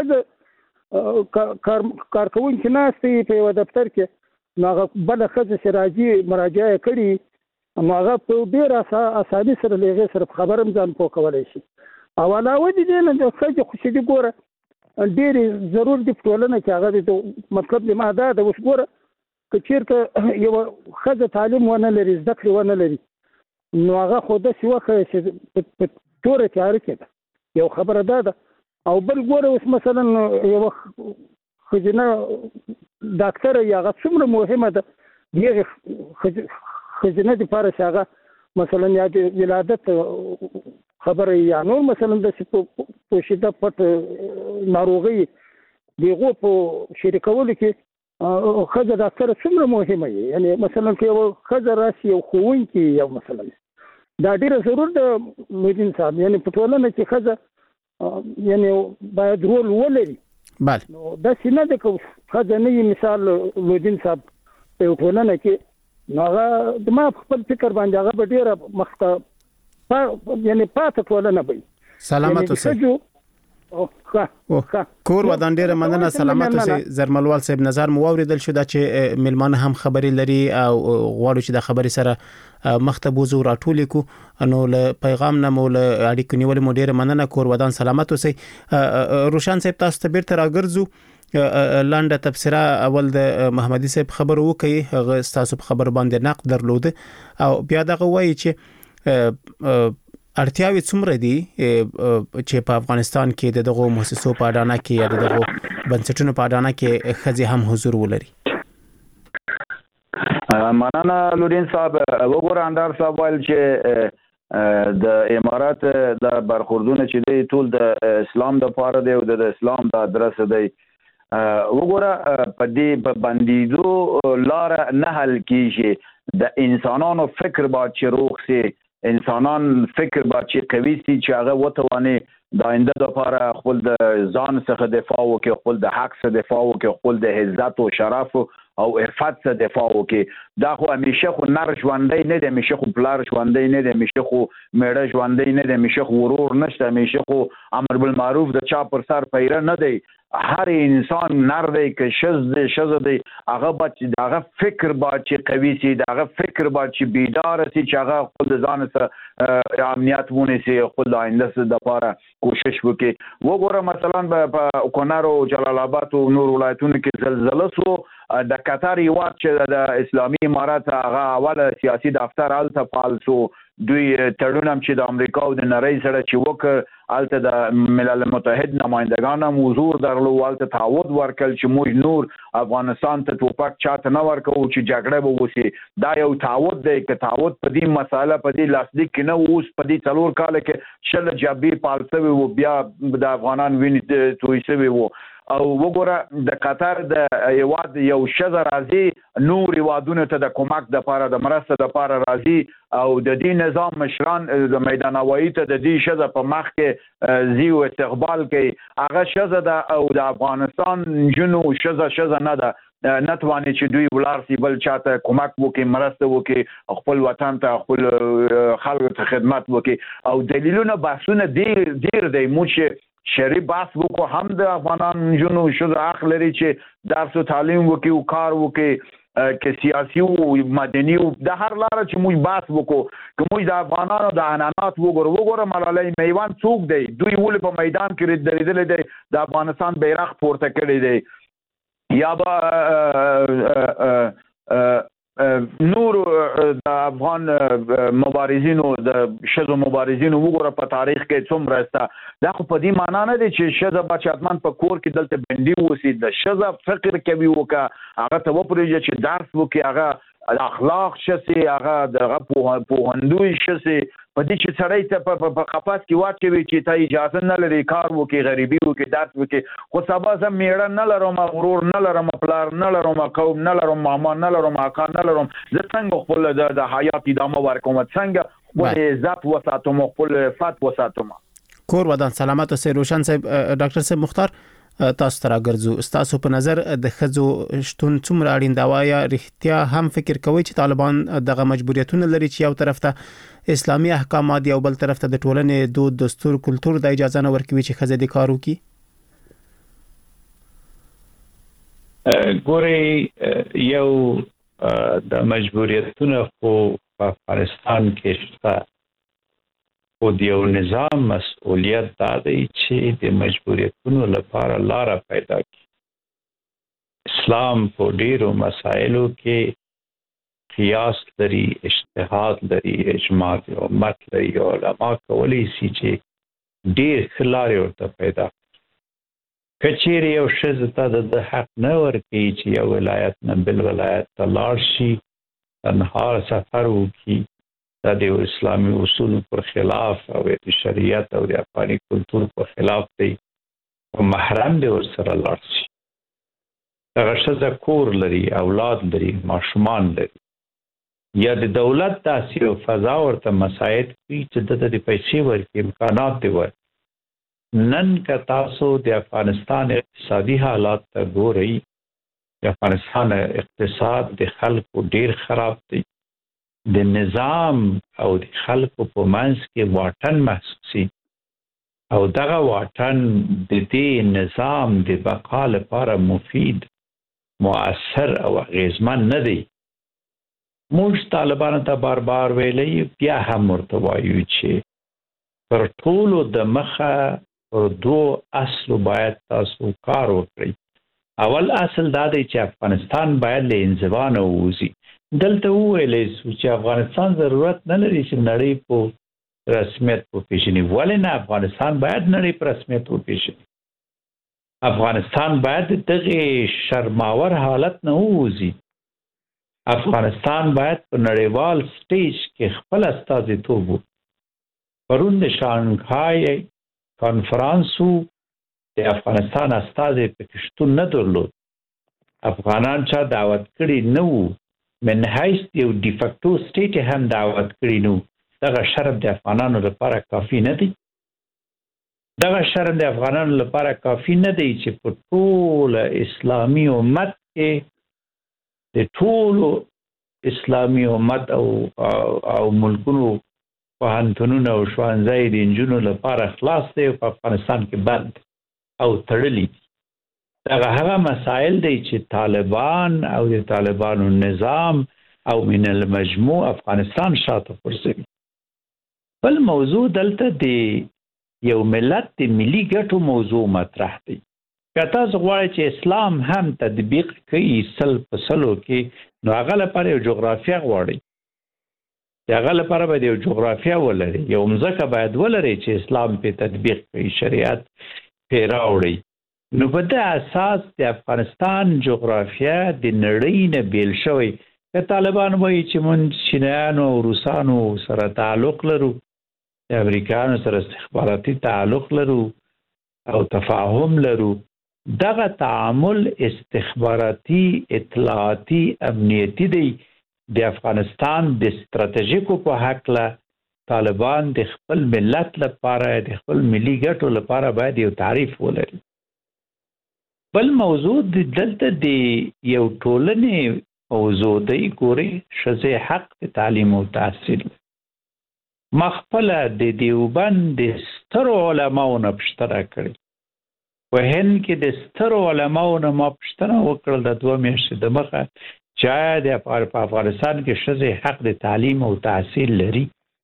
ښځه کارکوونکې ناستې په یوه دفتر کې نو هغه بله ښځه چې راځي مراجعه یې کړي نو هغه په ډېر اساني سره له هغې سره په خبره هم ځان پوه کولی شي. او علاوه د دې نه د ښځې خو چې دې ګوره ډېرې ضرور دي په ټولنه کې هغه د مطلب د ما دا ده اوس ګوره که چېرته یوه ښځه تعلیم ونه لري زده کړې ونه لري نو هغه خو داسې وښیه چې په توره تیاره کې ده. یو خبره دا ده. او بل ګوره اوس مثلا یوه ښځینه ډاکټره یا هغه څومره مهمه ده د هغې ښځینه دپاره چې هغه مثلا یا د ولادت خبره یا نور مثلا داسې پوشیده پټ ناروغۍ د هغو په شریکولو کې ښځه ډاکټره څومره مهمه وي. یعنې مثلا که یوه ښځه راشي یو ښوونکي یو مثلا دا ډېره ضرور ده لودین صاحب. یعنې په ټولنه کې ښځه یعنې باید رول ولري. نو داسې نه ده که ښځه نه وي مثال لودین صاحب په یو ټولنه کې نو هغه د ما په خپل فکر باندې هغه به ډېره مخته یعنې پاته ټولنه به وي. سلامت اوسئ. کور ودان ډیره مننه سلامت اوسئ زرملوال صاحب نظر مو اوریدل شو چې ملمانه هم خبري لري او غواړو چې د خبري سره مختبوزو راټول کو نو له پیغام نه مول اړیکې نیول مو ډیره مننه کور ودان سلامت اوسئ روشن صاحب تاسو ته بیرته راګرځو لاندې تفسیره اول د محمدي صاحب خبر وکي هغه تاسو په خبر باندې نقد درلود او بیا دغه وایي چې اړتیاوې څومره دي چې په افغانستان کې دغه مؤسسو په اډانه کې یا دغه بنسټونو په اډانه کې خځې هم حضور ولري. مننه لورین صاحب وګور اندار صاحب ویل چې د امارات د برخوردونه چې دی ټول د اسلام د پاره دی او د اسلام د ادرس دی وګوره په دې باندې لار نه حل کیږي د انسانانو فکر با چې روغ سي انسانان فکر با چې قوي سي چې هغه وتواني د آینده لپاره خپل د ځان څخه دفاع وکړي خپل د حق څخه دفاع وکړي خپل د عزت او شرف او عفت څخه دفاع وکړي دا خو همیشه خو نر ژوندۍ نه دی همیشه خو پلار ژوندۍ نه دی همیشه خو میړه ژوندۍ نه دی همیشه خو ورور نشته همیشه خو امر بالمعروف د چا پر سر پیره نه دی هر انسان نر دی که شز دی هغه باید هغه فکر باید چې قوي سي هغه فکر باید چې بیدار سي چې هغه خپل ځان سره امنیت ونیسي خپل آینده لپاره کوشش وکړي وګوره مثلا په کونړ او جلال آباد او نور ولایتونو کې زلزلہ سو د قطر یو چې د اسلامي امارات هغه اوله سیاسي دفتر الته فعال سو دوی تړون هم چې د امریکا او د نړۍ سره چې وکړ الته د ملل متحد نمائندگان هم حضور درلو الته تعهد ورکړل چې موږ نور افغانستان ته ټوپک چاته نه ورکو چې جګړه به وشي دا یو تعهد دی چې تعهد په دې مساله په دې لاسلیک کې نه اوس په دې څلور کال کې شل جابي پالسوي و بیا د افغانان ویني تویسوي وو او وګوره د قطر د یواد یو شذ راځي نور یوادونه ته د کومک د لپاره د مرسته د لپاره راځي او د دې نظام مشران د میدان هوایی ته د دې شذ په مخ کې زیو استقبال کوي هغه شذ د او د افغانستان جنو شذ نه ده نتواني چې دوی ولار سی بل چاته کومک وکي مرسته وکي خپل وطن ته خپل خلکو ته خدمت وکي او دلیلونه بحثونه ډیر دی موږ شری بحث وکړو هم د افغانان جنو شذ اخلري چې درس او تعلیم وکي او کار وکي کې سیاسي او مدني او د هر لار چې موږ بحث وکړو چې موږ د افغانانو د عنعنات وګوره ملالۍ میوان څوک دی دوی ول په میدان کې درېدل دي د افغانستان بیرغ پورته کړی دی یا نور د افغان مبارزینو د شذو مبارزینو وګوره په تاریخ کې څومره استه دا خو په دې معنا نه دی چې شذ بچاتمن په کور کې دلته بندي وسی د شذ فکر کوي وکا هغه ته وپرېږي چې درس وکي هغه اخلاق شسي هغه د پوهندوی شسي په دې چې سړی ته په قفس کې واچوي چې ته اجازه نه لري کار وکي غریبي وکي درس وکي خو سبا زم میړه نه لرم غرور نه لرم پلار نه لرم قوم نه لرم ماما نه لرم اکا نه لرم زه څنګه خپل د حیات ادامه ورکوم څنګه خپل عزت وساتم خپل عفت وساتم کور ودان سلامت اوسئ روشن صاحب ډاکټر صاحب مختار تاسو ته راګرځو تاسو په نظر د خزو شتون څومره اړین دا وایا رښتیا هم فکر کوي چې طالبان دغه مجبوریتونه لري چې یو طرف ته اسلامي احکامات یو بل طرف ته د ټولنې دود دستور کلچر د اجازه نه ورکوي چې خزه د کارو کی ګوري یو د مجبوریتونه خو په افغانستان کې شته او د یو نظام مسؤلیت دا دی چې د مجبوریتونو لپاره لار پیدا کړي اسلام په ډیرو مسایلو کې قیاس لري اجتهاد لري اجماع او امت لري علما کولی شي چې ډیر خلاري ورته پیدا کچېری یو شذ ته د حق نه ورکړي چې یو ولایت نه بل ولایت ته لاړ شي تنها سفر وکړي د اسلامي اصول پر خلاف او د شریعت او د افغاني کلچر پر خلاف دی او محرم دی ورسره لاړ شي هغه شذ کور لري اولاد لري ماشومان لري یا د دولت تاسیس او فضا ورته مساعد کوي چې د پیسې ورکړي امکانات دی ور نن که تاسو د افغانستان اقتصادي حالات ته ګورئ د افغانستان اقتصاد د خلکو ډیر خراب دی د نظام او د خلکو په منځ کې واټن محسوسي او دغه واټن د دې نظام د بقا لپاره مفید مؤثر او اغیزمن نه دی. موږ طالبانو ته بار بار ویلي، بیا هم ورته وایو چې پر ټولو د مخه پر دوه اصلو باید تاسو کار وکړئ. اول اصل دا دی چې افغانستان باید له انزوا نه ووځي. دلته وویلی شو چې افغانستان ضرورت نه لري چې نړۍ په رسمیت وپېژني. ولې نه؟ افغانستان باید نړۍ په رسمیت وپېژني. افغانستان باید دغه شرماور حالت نه ووځي. افغانستان باید په نړیوال سټیج کې خپل استازیتوب وکړي. پرون د شانګهای کانفرانسو د افغانستان استازی پکې شتون نه درلود. افغانان چا دعوت کړي نه وو. من حیث یو ډیفکټو سټیټ هم دعوت کړي نه وو. دغه شرم د افغانانو لپاره کافي نه دی. دغه شرم د افغانانو لپاره کافي نه دی چې په ټول اسلامي امت کې د ټولو اسلامي امت او ملکونو پوهنتونونه او ښوونځي د نجونو لپاره خلاص دی او په افغانستان کې بند او تړلي دي. دغه هغه مسایل دی چې طالبان او د طالبانو نظام او من المجموع افغانستان شاته غورځوي. بل موضوع دلته د یو ملت د ملي ګټو موضوع مطرح دی. که تاسو غواړئ چې اسلام هم تطبیق کړئ سل په سلو کې، نو هغه لپاره یو جغرافیه غواړئ. د هغه لپاره باید یو جغرافیه ولري، یو مځکه باید ولري چې اسلام په تطبیق کړئ، شریعت پې راوړئ. نو په دې اساس د افغانستان جغرافیه د نړۍ نه بیل شوی. که طالبان وایي چې موږ چینایانو او روسانو سره تعلق لرو، د امریکایانو سره استخباراتي تعلق لرو او تفاهم لرو، دغه تعامل استخباراتي اطلاعاتي امنیتي دی. د افغانستان د ستراتیژیکو په هکله طالبان د خپل ملت لپاره د خپل ملي ګټو لپاره باید یو تعریف ولري. بل موضوع دلته د یو ټولنې موضوع دی. ګورئ، ښځې حق د تعلیم او تحصیل. ما خپله د دیوبند د سترو علماو نه پوښتنه کړې. په هند کې د سترو علماو نه ما پوښتنه وکړل د 2 میاشتې د مخه چې آیا د افغانستان کې ښځې حق د تعلیم او تحصیل لري؟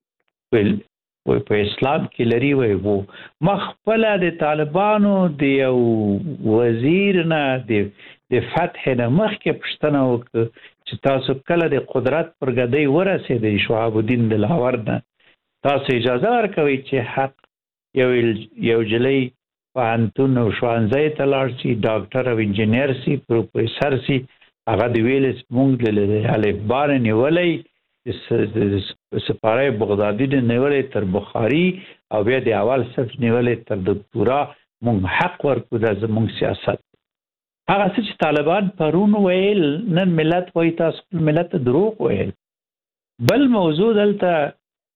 په اسلام کې لري. وایي ما خپله د طالبانو د یو وزیر نه د فتح نه مخکې پوښتنه وکړه چې تاسو کله د قدرت پر ګدۍ ورسېدئ شهاب الدین دلاور نه، تاسو اجازه ورکوئ چې حق یو جلۍ پوهنتون او ښوونځی ته لاړ شي، ډاکټر او انجینر سي، پروفیسر سي، هغه د ویلس مونږ د الفبا نه نیولی، سپاره بغدادي نه نیولی تر بخاري، او بیا د اول صف نیولی تر دکتورا. مونږ حق ورکو، دا زمونږ سیاست. هغه څه چې طالبان پرون ویل، نن ملت وایي تاسو ملت ته دروغ ویل. بل موضوع دلته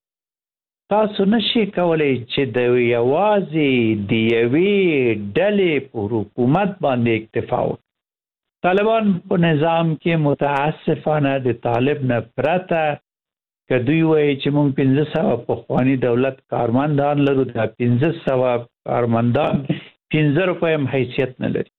تاسو نشئ کولی چې د یوازې د یوې ډلې په حکومت باندې اکتفا وکړي. طالبان په نظام کې متاسفانه د طالب نه پرته که دوی وایي چې موږ 1500 پخواني دولت کارمندان لرو، دا 1500 کارمندان 15 روپۍ هم حیثیت نه لري.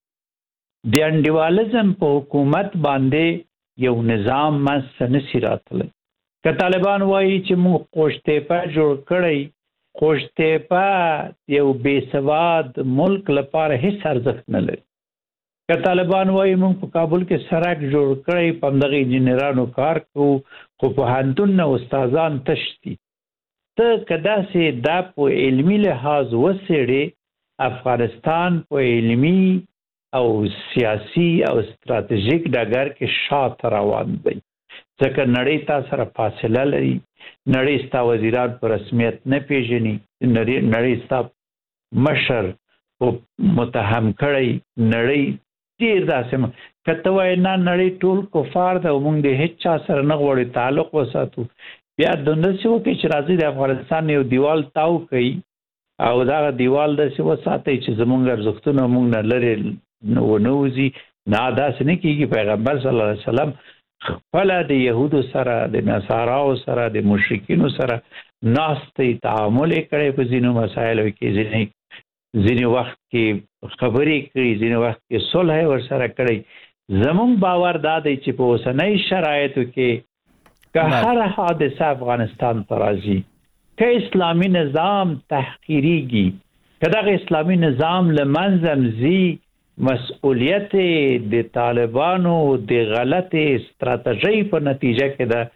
د انډیوالزم په حکومت باندې یو نظام منځته نشي راتلی. که طالبان وایي چې موږ قوشتیپه جوړ کړی، قوشتیپه یو بې سواد ملک لپاره هیڅ ارزښت نه لري. که طالبان وایي موږ په کابل کې سړک جوړ کړی، په همدغه انجینرانو کار کوو، خو پوهنتون نه استادان تش دي. ته که داسې دا په علمي لحاظ وڅېړې، افغانستان په علمي او سیاسي او ستراتیژیک ډګر کې شاته روان دی. ځکه نړۍ تا سره فاصله لري، نړۍ ستا وزیران په رسمیت نه پیژني، نړۍ ستا مشر متهم کړی، نړۍ ډېر داسې که ته وایې نه نړۍ ټول کفار ده او موږ د هېڅ چا سره نه غواړو تعلق وساتو، بیا داسې وکړئ چې راځئ د افغانستان یو دیوال تاو کوي او دغه دیوال داسې وساتئ چې زموږ ارزښتونه موږ نه لرې ونه وځي. نه، داسې نه کېږي. پیغمبر صلی الله علیه وسلم خپله د یهودو سره، د نصاراو سره، د مشرکینو سره ناستې تعامل کړي په ځینو مسایلو کې ځینې وخت کې خبرې کړي ځینې وخت کې صلح ورسره کړي زموږ باور دا دی چې په اوسنۍ شرایطو کې که هر حادثه افغانستان ته راځي که اسلامي نظام تحقیریږي که دغه اسلامي نظام له منځه ځي مسؤلیت د طالبانو د غلطې استراتیژۍ په نتیجه کې ده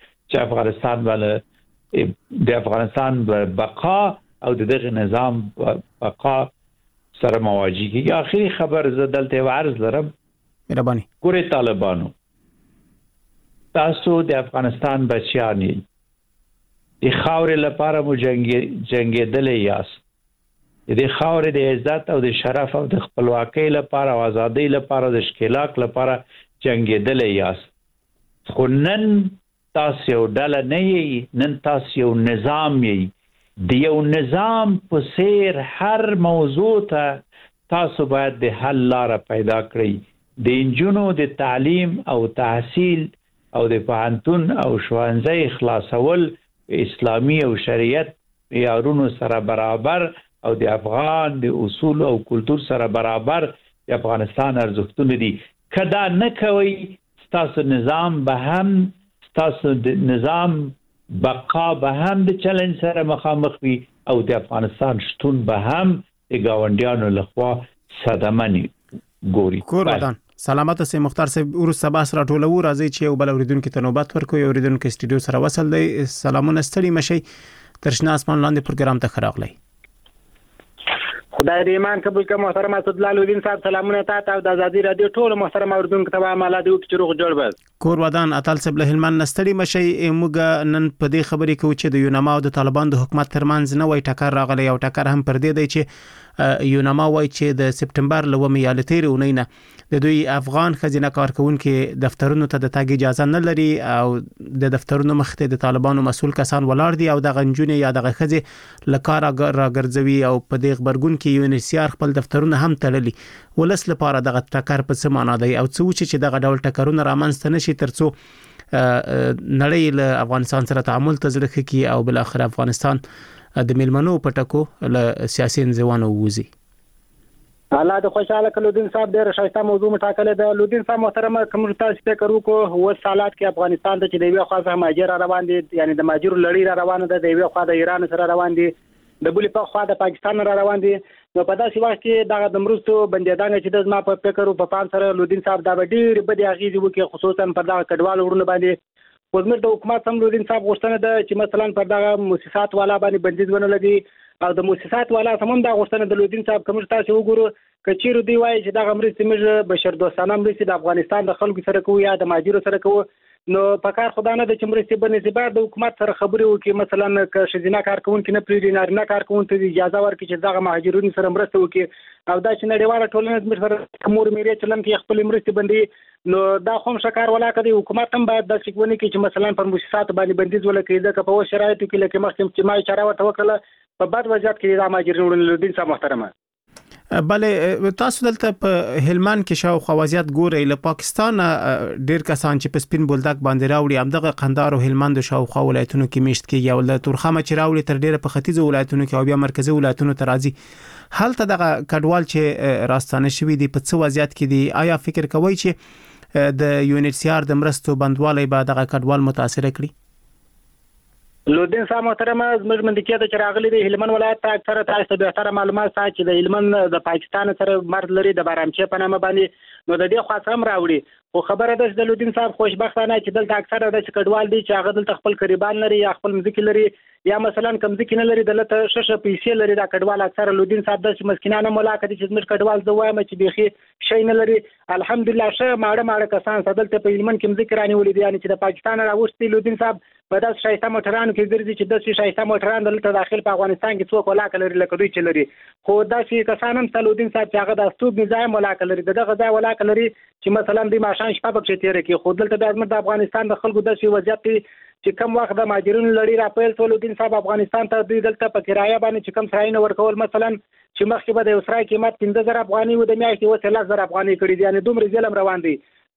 چې د افغانستان بقا او دغه نظام بقا سره مواجه کیږي. آخري خبر زه دلته عرض لرم مهرباني ګورې طالبانو تاسو د افغانستان بچیان یې د خاورې لپاره مو جنګېدلی یاست د خاورې د عزت او د شرف او د خپلواکۍ لپاره او ازادۍ لپاره د ښکېلاک لپاره جنګېدلی یاست خو نن تاسو یو ډله نه یې نن تاسو یو نظام یې د یو نظام په څیر هر موضوع ته تاسو باید د حل لاره پیدا کړئ د انجونو د تعلیم او تحصیل او د پوهنتون او ښوونځي خلاصول اسلامي او شریعت معیارونو سره برابر او د افغان د اصول او کلتور سره برابر د افغانستان ارزښتونه دي که دا نه کوئ ستاسو نظام به هم ستاسو د نظام بقا به هم د چلنج سره مخامخ وي او د افغانستان شتون به هم د گاونډیانو لخوا صدمه ګوري. کور ودان سلامت سي مختار صاحب ورسره باس راټولو راځي چې یو بل اوریدونکو ته نوبت ورکوي. اوریدونکو استودیو سره وصل دی. سلامونه ستړي مشي ترشنا اسمان لاندې پروګرام ته خراغلی. خدای دې ایمان قبول کړه محترم اسدالله الدین صاحب سلامونه تاسو او د ازادي رادیو ټول محترم اوریدونکو ته مالا دی چې روغ جوړ بس. کور ودان اتل سب له هلمند نستړي مشي موږ نن په دې خبرې کوو چې د یوناما او د طالبان د حکومت ترمنځ نه وای ټکر راغلی او ټکر هم پر دې دی چې یوناما وای چې د سپټمبر لومې یا لتیر اونۍ نه د دوی افغان خزینه کارکونکو دفترونو ته د تګ اجازه نه لري او د دفترونو مخ ته د طالبانو مسول کسان ولاړ دي او د غنجونې یا د خزي لکار راګرځوي او په دې خبرګون کې یونیسیار خپل دفترونه هم تړلي ولس لپاره دغه ټکر په څه معنا دی او څه چې دغه ډول ټکرونه رامنځته نشي ترڅو نړۍ له افغانستان سره تعامل تزرخ کی او بل اخر افغانستان د میلمنو پټکو له سیاسي انزوانو ووزي. الله د خوشاله کلو دین صاحب ډېر شایسته موضوع مټاکله د لودین صاحب محترم کوم تاسو فکر وکړو هو سالات کې افغانستان ته چې د یو خاصه ماجر روان دي یعنی د ماجر لړۍ روانه ده د یو خاصه د ایران سره روان دي د بلې په خوا د پاکستان روان دي نو په داسې وخت کې دغه د مرستو بندیدان چې د ما په فکر او په پام سره لودین صاحب دا ډېر بد اغیزه وکړي خصوصا پر دغه کډوال ورونه باندې وزمر د حکومت هم لودین صاحب غوښتنه ده چې مثلا پر دغه مؤسسات والا باندې بندیز ونه لګي او د مؤسسات والا سمون دا غوښتنه د لودین صاحب کوم تاسو وګورو کچېرو دی وایي چې دغه مرستې موږ بشر دوستانه مرستې د افغانستان د خلکو سره کوو یا د ماجرو سره کوو نو په کار خدانه د چې مرستې بنسبت د حکومت سره خبرې وکړي مثلا که شذینه کارکونکو نه پریری نارینه کارکونکو ته اجازه ورکړي چې دغه مهاجرونو سره مرسته وکړي او دا چې نړیواله ټولنه زموږ سره کومور میرې چلن کې خپل مرستې بندي نو دا هم شکار ولا کوي حکومت هم باید د څګونی کې چې مثلا پر مؤسسات باندې بندیز ولکړي ځکه په شرایطو کې لکه مخکې چې ما اشاره ورته وکړه په بد وضعیت کې د مهاجرینو لودین صاحب محترمه بله تاسو دلته په هلمند کې شاو خوازیات ګوري له پاکستان ډیر کسان چې په سپین بولدک باندې راوړي همدغه قندهار او هلمند شاو خو ولایتونو کې میشت کیږي او له تورخمه چې راوړي تر ډیره په ختیځ ولایتونو کې او بیا مرکزی ولایتونو ته راځي هلته دغه کډوال چې راستانه شوی دي په څه وضعیت کې دي آیا فکر کوئ چې د یونیسیار د مرستو بندوالي به دغه کډوال متاثر کړي لودین صاحب محترم زموږ منځکې د چراغلي د هلمند ولایت ته اکثره تاسو به تر معلومات سات چې د هلمند د پاکستان سره مرز لري د بارامچه په نامه باندې نو د دې خاصه هم راوړي خو خبره ده چې د لودین صاحب خوشبختانه چې دلته اکثره د کډوال دي چې هغه دلته خپل قریبان لري یا خپل مزکی لري یا مثلا کم ځکه نه لري دلته ششه پیسې لري دا کډوال اکثره لودین صاحب د مسکینانه ملاقات چې زموږ کډوال زوایم چې بيخي شي نه لري الحمدلله شه ماړه کسان دلته په هلمند کې مزکی رانی ولې دي چې د پاکستان راوستي لودین صاحب په داس شایسته موټرانو کې ګرځي چې د شایسته موټران دلته داخل په افغانستان کې څوک ولاکه لري لکه دوی چې لري خو داسې کسان هم لودین صاحب چې هغه د استوب نظام ولاکه لري دغه ځای ولاکه لري چې مثلا د ماشان شپه پکې تیر کې خو دلته د افغانستان د خلکو داسې وضعیت چې کم وخت د ماجرونو لړۍ راپیل شو لودین صاحب افغانستان ته دوی دلته په کرایه باندې چې کم سراینه ورکول مثلا چې مخکې به د یو سرای قیمت 15000 افغاني و د میاشتې 10000 افغاني کړي دي یعنی دومره ظلم روان دي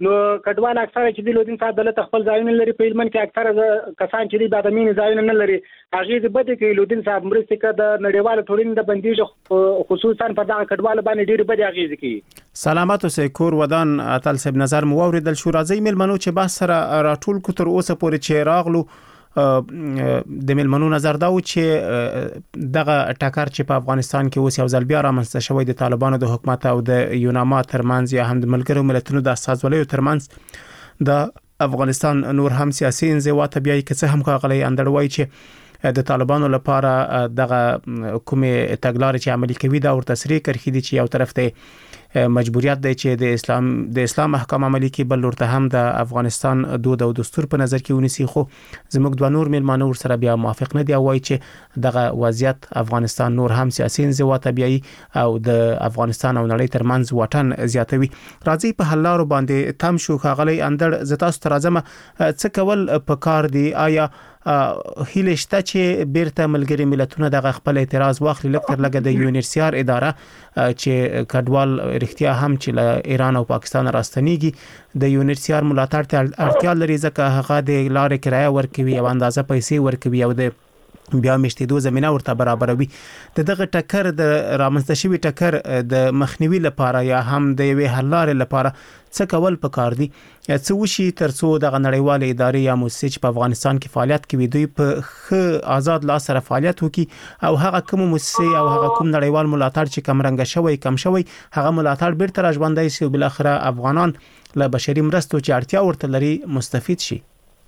نو کډوال اکثره چې د لودین صاحب دلته خپل ځایونه لري په هلمند کې اکثره کسان چې د ادمین ځایونه نه لري هغه د بده کې لودین صاحب مرستې کې د نړیوال ټولنې د بندیز خصوصا په دغه کډوال باندې ډېر بده اغیز کوي. سلامات اوسئ کور ودان اتل صاحب نظر مو اوریدل شو. راځي ملمنو چې بحث سره راټول کو تر اوسه پورې چې راغلو د ملمنو نظر دا و چې دغه ټاکر چې په افغانستان کې اوس یو ځل بیا رامنځته شوی د طالبانو د حکومت او د یوناما ترمنځ یا هم د ملګرو ملتونو د اساسوالۍ ترمنځ د افغانستان نور هم سیاسي انزوا ته بیاي که څه هم کاغلی اندړوي چې د طالبانو لپاره دغه کومه تګلارې چې عملي کوي دا ورته سری کرخي دي چې یو طرف ته مجبوریت دی چې د اسلام احکام عملي کې بل ورته هم د افغانستان دود او دستور په نظر کې ونیسي. خو زموږ دوه نور ملمانو ور سره بیا موافق نه دی او وايي چې دغه وضعیت افغانستان نور هم سیاسي انزوا ته بیاي او د افغانستان او نړۍ ترمنځ واټن زیاتوي. راځي په حل لارو باندې تم شو خاغلی اندړ زتا سترازمه څه کول په کار دی. آیا هیله شته چې بیرته ملګری ملتونه د خپل اعتراض واخلي لکه لګه د یونیسیار اداره چې کډوال رښتیا هم چې له ایران او پاکستان راستنیږي د یونیسیار ملاتړ ته اړتیا لري ځکه هغه د لارې کرایه ورکوي او اندازه پیسې ورکوي او د بیا مشتیدو زمينه ورته برابروي. دغه ټکر د رامنځته شوی ټکر د مخنیوي لپاره یا هم د یوې حل لارې لپاره څه کول پکار دي؟ څه وشي ترڅو د نړیوال ادارې یا مؤسسې چې په افغانستان کې فعالیت کوي دوی په ښه آزاد لاس سره فعالیت وکړي او هغه کوم مؤسسې او هغه کوم نړیوال ملاتړ چې کم رنګ شوی کم شوی هغه ملاتړ بیرته راژوندای شي او بل اخره افغانان له بشري مرستو چې اړتیا ورته لري مستفید شي.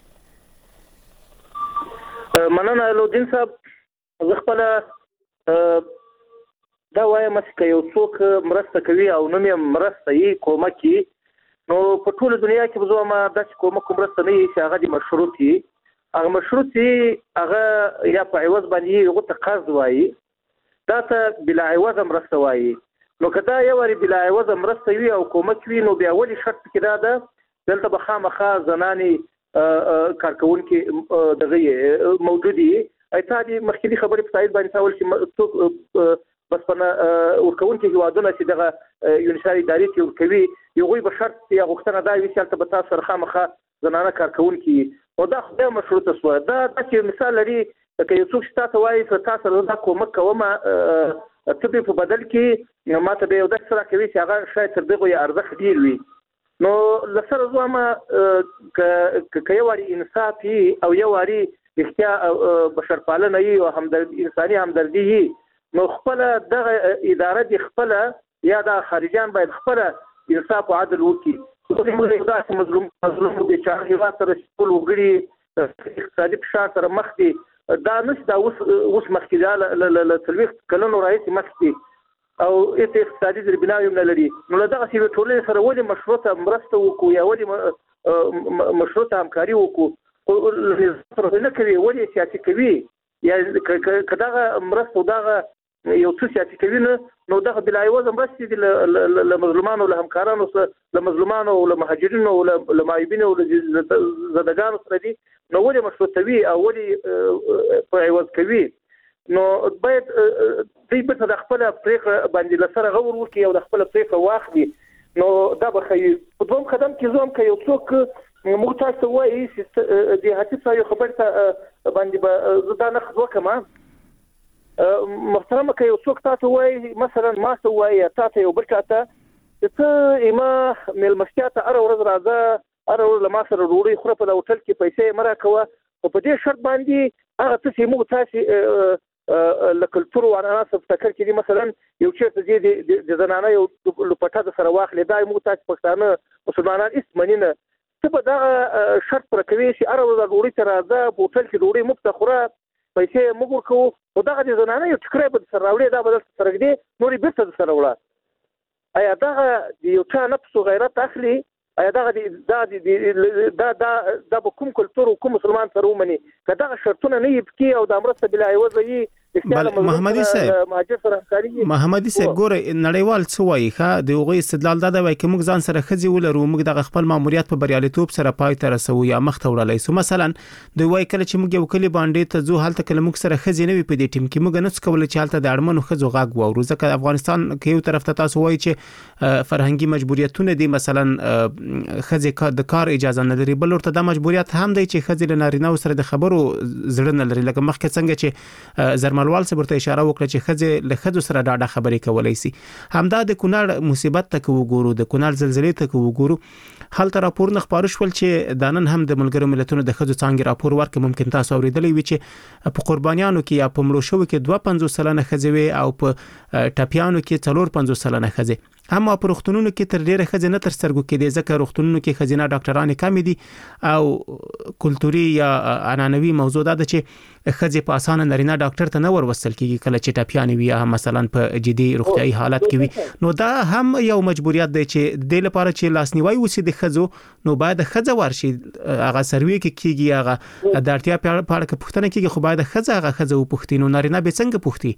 مننه لودین صاحب. زه خپل دا وایم چې یو څوک مرسته کوي او نوم یې مرسته یې کومکی نو په ټول دنیا کې بزو ما د کومک مرسته نه یې چې هغه د مشروطي هغه مشروطي هغه یا په عوض باندې یو ته قرض وایي دا ته بلا عوض مرسته وایي. نو کدا یو وری بلا عوض مرسته وي او کومک وي نو بیا ولی شرط کې دا ده دلته بخامخه زناني کارکونکي دغه موجودي ایته دي مخکې خبرې په تایید باندې تاول چې بس په ورکوونکي هوادونه چې دغه یونیسیار ادارې کې ورکوي یو غوي به شرط یا غوښتنه دا وي چې تل به تاسو سره خامخه زنانه کارکونکي او دا خو د مشروطه سو دا چې مثال لري چې یو څوک تاسو وایي چې تاسو دا کومک کومه ته په بدل کې ماته به یو د سره کوي چې هغه شاید تر دغه ارزښت ډیر وي. نو لسره زما که یو واری انصافي او یو واری اختیا بشرپالنه او همدردي انساني همدردي نو خپل دغه اداره د خپل یا د خارجيان باید خپل انصاف او عدل وکړي. موږ دا مظلوم دي چې هغه سره ټول وګړي اقتصادي فشار سره مخ دي دا نش دا اوس مخکې دا ل تلويخ کلونو راځي مخکې او اقتصادي ذربناوي من لري. نو دغه سی ټولې سره ولې مشروطه مرسته وکړو یا ولې مشروطه همکاري وکړو نه کوي ولې سیاسي کوي یا کداغه مرسته دغه یو څه سیاسي کوي نو دغه بلای وزن مرستې له مظلومانو له همکارانو له مظلومانو او له مهاجرینو او له مایبینو او له زدګانو سره دي نو ولې مشروطوي او ولې په عوض کوي. نو باید دوی په خپل پریکړه باندې لسره غور وکړي او د خپل پریکړه واخلي. نو دا به خي په دوم قدم کې زوم کوي څوک موږ تاسو وایي چې د هڅې یو خبر ته باندې به زدا نه خو کما محترمه کوي څوک تاسو وایي مثلا ما څه وایي تاسو یو بل چاته چې ایما ملمستیا ته ورځ راځه ورځ لما سره روړي خو په هوټل کې پیسې مرا کوه او په دې شرط باندې هغه څه موږ تاسو لکلتور او عناصر فکر کړي مثلا یو چیرته د زنانه یو لپټه د سره واخلې دا موږ تاسو پښتانه مسلمانان اسمنینه ته په دا شرط پر کوي چې اره د ډوړي تر راځه په هوټل کې ډوړي مفتخره پیسې موږ ورکو او دا د زنانه یو ټکرې په سره راوړي دا بدل سره دي نوري بیرته سره وړه ایا دا یو څه نفس او غیرت اخلي ایا دا به کوم کلتور او کوم مسلمان سره ومني کدا شرطونه نه یبکی او د امرسته بلا عوض وي محمدي صاحب ګوره نړیوال څه وایي ښه د هغوی استدلال دا دی چې موږ ځان سره ښځې ولرو موږ د خپل ماموریت په بریالیتوب سره پای ته رسوو یا مخ ته وړلای سو. مثلا دوی وایي کله چې موږ یو کلی باندې ته ځو هلته کله موږ سره ښځې نه وي په دې ټیم کې موږ نه څه کولای چې هلته د اړمنو ښځو غږ واورو ځکه افغانستان کې یو طرف ته تاسو وایي چې فرهنګي مجبوریتونه دي مثلا ښځې د کار اجازه نه لري بل ورته د مجبوریت هم دی چې ښځې له نارینه سره د خبرو زړه نه لري لکه مخکې څنګه چې زرملوال صاحب ته اشاره وکړه چې ښځې له ښځو سره ډاډه خبرې کولای شي. همدا د کونړ مصیبت ته وګورو د کونړ زلزلې ته وګورو هلته راپور نه خبر شول چې دانن هم د ملګرو ملتونو د ښځو څنګه راپور ورکړي ممکن تاسو اوریدلې وي چې په قربانیانو کې یا په مړو شوو کې 52 سلنه ښځې وي او په ټاپیانو کې 54 سلنه ښځې اما په روغتونونو کې تر ډیره ښځې نه تر سترګو کې دي ځکه روغتونونو کې ښځینه ډاکټرانې کم دي او کلتوري یا عنعنوي موضوع ده چې ښځې په اسانه نارینه ډاکټر ته نه وروستل کیږي کله چې ټاپیانې وي یا مثلا په جدي روغتيایي حالت کې وي نو دا هم یو مجبوریت دی چې د لپاره چې لاسنیوي وسی د ښځو نو باید ښځه ورشي هغه سروي کې کیږي هغه د اړتیا په اړه کې پوښتنه کیږي خو باید ښځه هغه ښځه وپوښتي نو نارینه به څنګه پوښتي.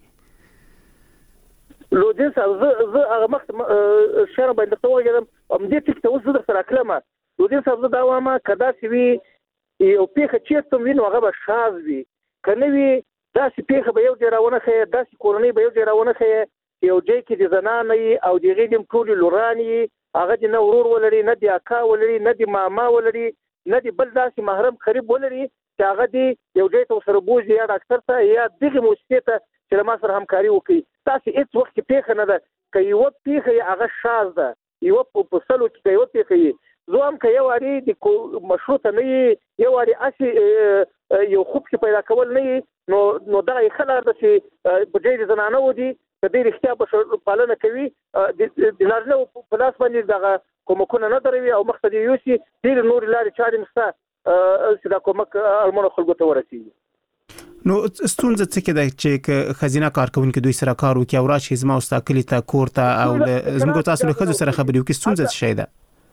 لودین صاحب زه هغه مخ شهر باندې ته وګورم ام دې ټیک ته اوس در سره کلمه لودین صاحب زه دا وایم کدا چې وی یو پیخه چیرته وینو هغه به شاز وي کنه وی دا چې پیخه به یو ډیرونه خې دا چې کورنۍ به یو ډیرونه خې یو ځای کې د زنانې او د غیدم ټول لورانی هغه د نورور ولري نه د اکا ولري نه د ماما ولري نه د بل داسې محرم قریب ولري چې هغه دی یو ځای ته سره بوزي یا ډاکټر ته یا دغه مؤسسه چې ما سره همکاري وکړي تاسو هیڅ وخت پیخه نه ده که یو پیخه هغه شاز ده یو په سلو کې یو پیخه زه هم که یو اړي د مشروطه نه یو اړي اسی یو خوب کې پیدا کول نه نو دا خلک د چې په دې زنانه ودی د دې اختیار په پالنه کوي د نارینه په لاس باندې دغه کومکونه نه دروي او مقصد یې یوسي ډیر نور لارې چارې مسته چې دا کومک المونو خلکو ته ورسیږي. نو ستونزه څه کې ده چې خزینه کارکونکو دوی سره کار وکړي او راشي زما او استاکلی ته کور ته او زموږ تاسو له خزو سره خبرې وکړي ستونزه څه شي ده؟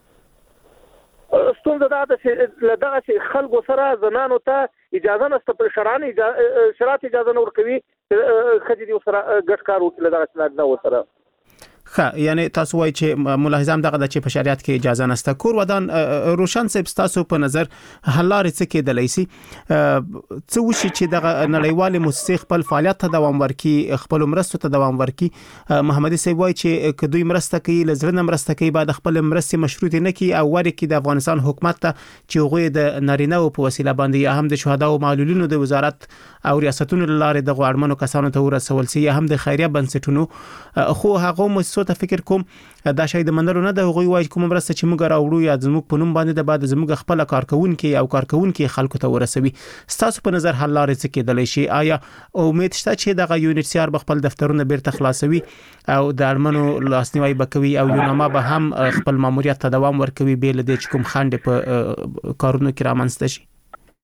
ستونزه دا ده چې دغه چې خلکو سره زنانو ته اجازه نشته په شرایط اجازه نه ورکوي خځې دې سره ګډ کار وکړي دغه نه وسره یعنی تاسو وایي چې ملاحظه هم دغه د چې په شریعت کې اجازه نشته کور ودان روشن صاحب تاسو په نظر حل لارې څه کېدلای شي څه وشي چې دغه نړیوال مؤسسې خپل فعالیت ته دوام ورکړي خپل مرستو ته دوام ورکړي محمدي صاحب وایي چې کدوې مرسته کوي لزرنه مرسته کوي بعد خپل مرستې مشروط نه کوي او ورکړي د افغانستان حکومت ته چې هغه د نارینه په وسیله باندې یا هم د شهدا او معلولینو د وزارت او ریاستونو لاره د غوړمنو کسانو ته ورسول سي یا هم د خیریه بنسټونو خو هغه مؤسسو ته فکر کوم دا شاید منلو نه ده غوي وای کوم مرسته چې موږ راوړو یا زموږ په نوم باندې د بعد زموږ خپل کارکونکو او کارکونکو خلکو ته ورسوي تاسو په نظر حل لارې څه کېدلی شي آیا امید شته چې دغه یونیسیار خپل دفترونه بیرته خلاصوي او د اړمنو لاسنیوي بکوي او یوناما به هم خپل ماموریت ته دوام ورکوي بیل د چې کوم خند په کارونو کې رامنځته شي؟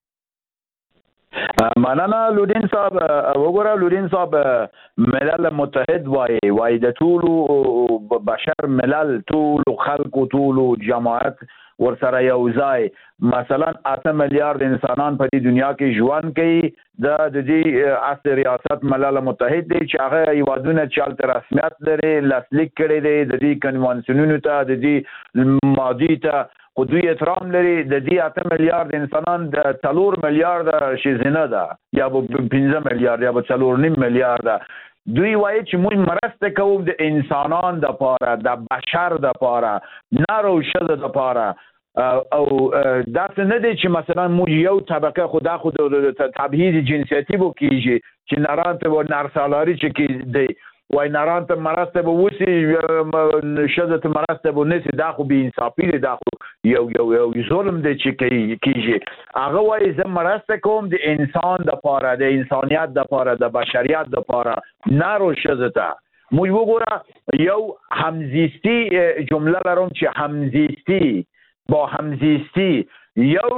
مننه لودین صاحب وګوره لودین صاحب ملل متحد وای د ټولو بشر ملل ټولو خلکو ټولو جماعت ورسره یو ځای مثلا 8 میلیارډ انسانان په دې دنیا کې ژوند کوي د دې اصل ریاست ملل متحد دی چې هغه یوادونه چې رسمیت لري لاسلیک کړي دي د دې کنوانسیونونو ته د دې ماضي ته خو دوی احترام لري د دې 8 میلیارډ انسانان د 3 میلیارډ شیزنه ده یا 15 میلیارډ یا 4.5 میلیارډ دوی وایي چې موږ مرسته کوو د انسانان د پاره د بشر د پاره نارو شذ د پاره او دا څه نه دي چې مثلا موږ یو طبقه خدا خود تبعیض جنسیتی بو کیږي چې نارانته و نارسالاری چې کی دی وای نارانته مرسته به وسی شذ ته مرسته به نسی دا خو به انصافی دی دا خو یو ظلم دی چې کیږي هغه وای زه مرسته کوم د انسان د پاره د انسانیت د پاره د بشریت د پاره نارو شذ ته موږ وګوره یو همزیستی جمله لرم چې همزیستی با همزیستی یو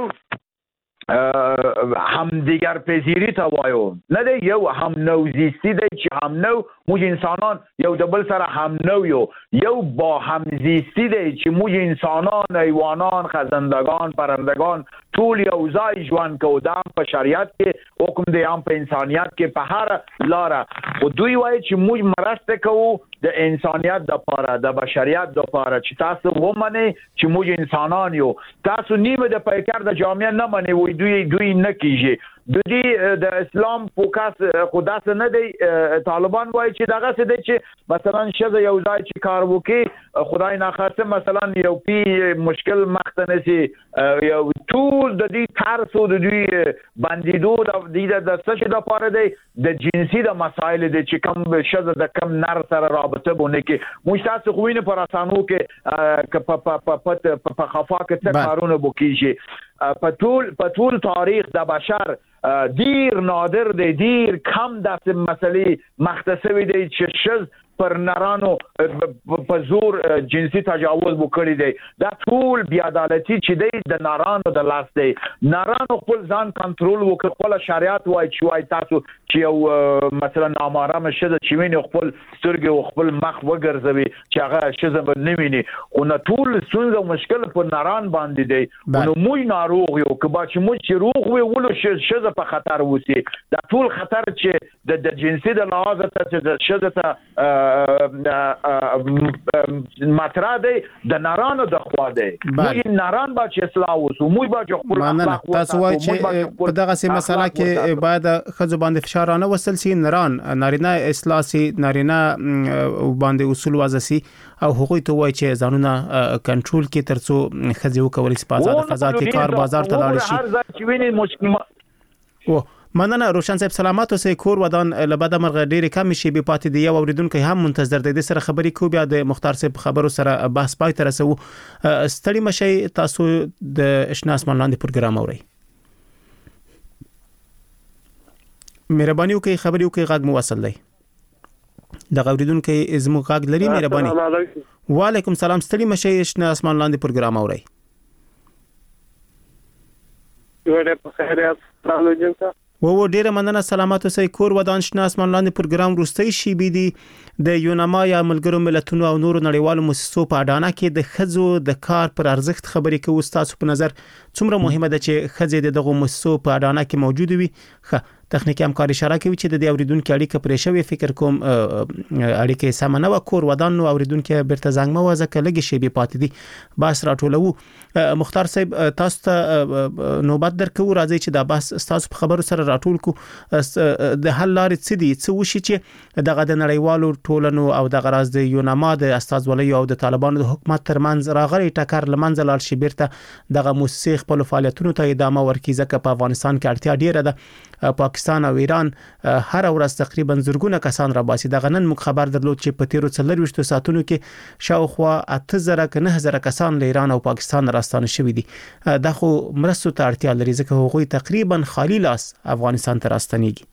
همدیگر پذیری تا وایو نه دی یو هم نوزیستی دی چې هم نو موږ انسانان یو د بل سره هم نو یو با همزیستی دی چې موږ انسانان حیوانان خزندگان پرندگان ټول یو ځای ژوند کوو دا په شریعت کې حکم دی هم په انسانیت کې په هر لاره او دوی وایي چې موږ مرسته کوو د انسانیت لپاره د بشریت لپاره چې تاسو ومنئ چې موږ انسانان یو تاسو نیمه د پیکر د جامعه نه منئ وایي دوی نه کیږي دوی د اسلام فوکس خدا څه نه دی طالبان وایي چې دغه څه دی چې مثلا شزه یو ځای چې کار وکي خدای ناخواسته مثلا یو پی مشکل مخته نشي یو ټول د دې ترسو د دوی باندېدو د دې د څه د پاره دی د جنسي د مسایل دي چې کم شزه د کم نر سره رابطه بونه کې موږ تاسو خو وینې پر اسانو کې په خفا کې څه کارونه وکړي په ټول تاریخ د بشر دیر نادر دی دیر کم داسې مسلې مختصوي دی چې شز پر نرانو په زور جنسي تجاوز وکړي دی دا ټول بی عدالتي چې دی د نرانو د لاس دی نرانو خپل ځان کنټرول وکړي خپل شریعت وایي چې وایي تاسو چې یو مثلا نامارامه شزه چې ویني خپل سترګې او خپل مخ وګرځوي چې هغه شزه به نه ویني خو نه ټول ستونزه او مشکل په نران باندې دی نو موږ ناروغ یو که با چې موږ چې روغ وي ولو شزه په خطر وسی دا ټول خطر چې د جنسي د لحاظ ته چې د شزه ته مطرح دی د نارانو د خوا دی موږ ناران با چې اصلاح وسو موږ با چې خپل تاسو وایي چې په دغه سي مسله کې باید خځو باندې فشار نه وصل سي نارینه اصلاح سي نارینه باندې اصول وضع سي او هغوی ته وایي چې ځانونه کنټرول کې ترڅو خځو کولای سي په آزاد فضا کې کار بازار ته لاړ شي هر ځای چې ویني مشکل او مننه روشن صاحب سلامات اوسئ کور ودان لبد مرغ ډېر کم شي به پاتې دی اوریدونکو هم منتظر دی سره خبرې کو بیا د مختار صاحب خبرو سره بحث پای ته رسو ستړي مشي تاسو د اشنا اسمان لاندې پروګرام اورئ مهرباني وکړئ خبرې وکړئ غږ مو وصل دی د اوریدونکو زمو غږ لري مهرباني وعلیکم سلام ستړي مشي اشنا اسمان لاندې پروګرام اورئ ډېر په خیر السلام علیکم و ډیره مننه سلامات اوسئ کور ودان شنه اسمان لاندې پروګرام روستي شي بي دي د یوناما یا ملګرو ملتونو او نورو نړیوالو مؤسسو په اډانه کې د خځو د کار پر ارزښت خبرې کوي تاسو په نظر څومره مهمه ده چې خځې دغه مؤسسو په اډانه کې موجود وي ښه تخنیکی همکاري اشاره کوي چې د اوریدونکو اړیکه پرې شوی فکر کوم اړیکه سم نه و کور ودان نو اوریدونکو برته زنګ مو ځکه لګي شی به پاتې دي بس راټولو مختار صاحب تاسو ته نوبت درکو راځي چې دا بس تاسو په خبرو سره راټول کو د حل لارې څه دي څه وشي چې دغه د نړیوالو ټولنو او د غراز د یوناما د استازولۍ او د طالبانو د حکومت ترمنځ راغلي ټکر لمنځه لاړ شي بیرته دغه موسسې خپل فعالیتونو ته ادامه ورکړي ځکه په افغانستان کې اړتیا ډیره ده پاکستان او ایران هر ورځ تقریبا زرګونه کسان را باسي دغه نن موږ خبر درلود چې په تیرو 24 ساعتونو کې شاوخوا 8000 ک 9000 کسان له ایران او پاکستان راستانه شوي دي د خو مرستو ته اړتیا لري ځکه هغوی تقریبا خالی لاس افغانستان ته راستنیږي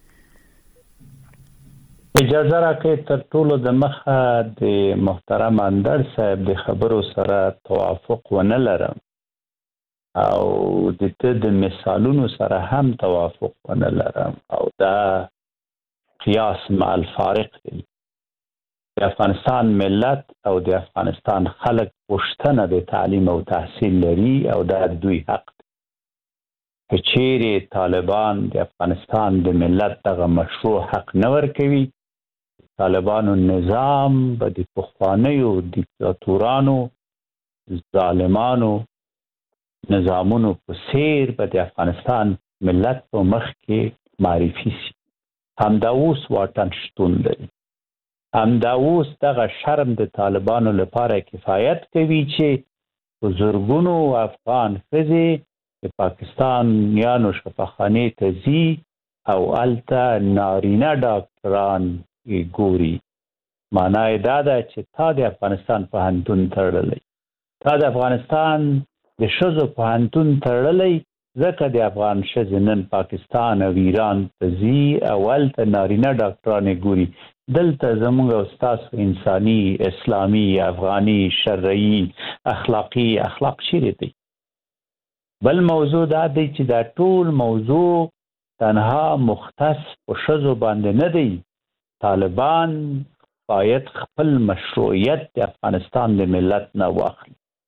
اجازه راکړئ تر ټولو د مخه د محترم اندر صاحب د خبرو سره توافق ونه لرم او د مثالونو سره هم توافق ونه لرم او دا قیاس مع الفارق دی د افغانستان ملت او د افغانستان خلک پښتنه د تعلیم او تحصیل لري او دا دوی حق دی چیرې طالبان د افغانستان د ملت دغه مشروع حق نه ورکوي طالبانو نظام به د پخوانیو دیکتاتورانو ظالمانو نظامونو په سیر به د افغانستان ملت په مخ کې معرفي شي همدا اوس واټن شتون لري همدا اوس دغه شرم د طالبانو لپاره کفایت کوي چې په زرګونو افغان ښځې د پاکستان یانو شفاخانې ته ځي او هلته نارینه ډاکټران ګوري معنا یې دا ده چې تا د افغانستان پوهنتون تړلی تا د افغانستان د ښځو پوهنتون تړلی ځکه د افغان ښځې نن پاکستان او ایران ته ځي او هلته نارینه ډاکټرانې ګوري دلته زموږ او ستاسو انساني اسلامي افغاني شرعي اخلاقي اخلاق چیرې دی بل موضوع دا دی چې دا ټول موضوع تنها مختص په ښځو باندې نه دی طالبان باید خپل مشروعیت د افغانستان د ملت نه واخلي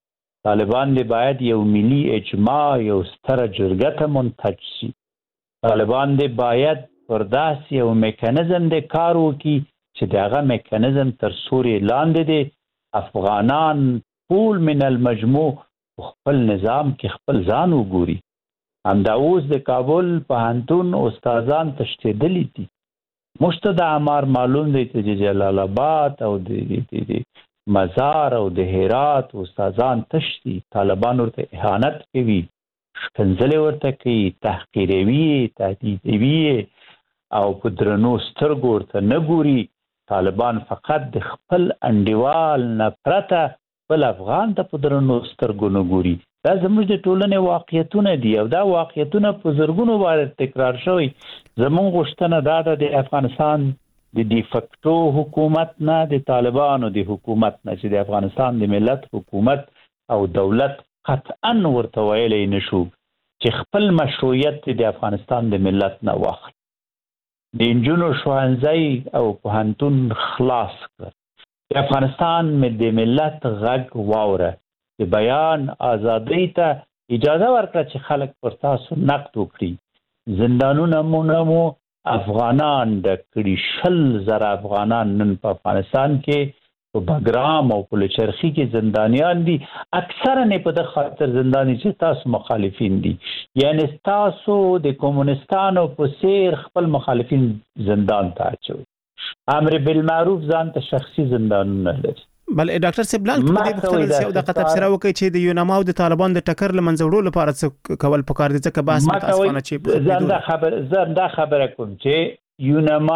طالبان دی باید یو ملي اجماع یو ستره جرګه ته منتج شي. طالبان دی باید پر داسې یو میکانیزم دی کار وکړي چې د هغه میکانیزم تر سوري لاندې دی افغانان ټول من المجموع خپل نظام کې خپل ځان وګوري. همدا اوس د کابل پوهنتون استادان تښتېدلي دي. موږ ته د اعمار معلوم دی چې جلال آباد او د مزار او د هرات استادان تشتي. طالبان ورته اهانت کوي، ښکنځلې ورته کوي، تحقیروي، تهدیدوي او په درنو سترګو ورته نه ګوري. طالبان فقط د خپل انډیوال نه پرته بل افغان ته په درنو سترګو نه ګوري. دا زموږ د ټولنې واقعیتونه دي او دا واقعیتونه په زرګونو واره تکرار شوي. زموږ غوښتنه دا ده د افغانستان د ډیفکټو حکومت نه، د طالبانو د حکومت نه، چې د افغانستان د ملت حکومت او دولت قطعا ورته ویلی نشو چې خپل مشروعیت د افغانستان د ملت نه واخلي. د نجونو ښوونځی او پوهنتون خلاص کړ. د افغانستان د ملت غږ واوره. د بیان ازادۍ ته اجازه ورکړه چې خلک پر تاسو نقد وکړي. زندانونه مو افغانان د کړي 100,000 افغانان نن په افغانستان کې په بګرام او په لچرخي کې زندانیان دي. اکثرا په د خاطر زنداني چې تاسو مخالفین دي، یعنی تاسو د کمونستانو په سیر خپل مخالفین زندان ته اچوي. امر بالمعروف ځان ته شخصي زندانونه لري. بل ډاکټر سیبلان په دې بخښنه د قطب سره وکړي چې د یونما او د طالبان د ټکر لمنځه وړلو لپاره څه کول پکار دي، ځکه بحث متاسفانه چې زنده خبره کوم چې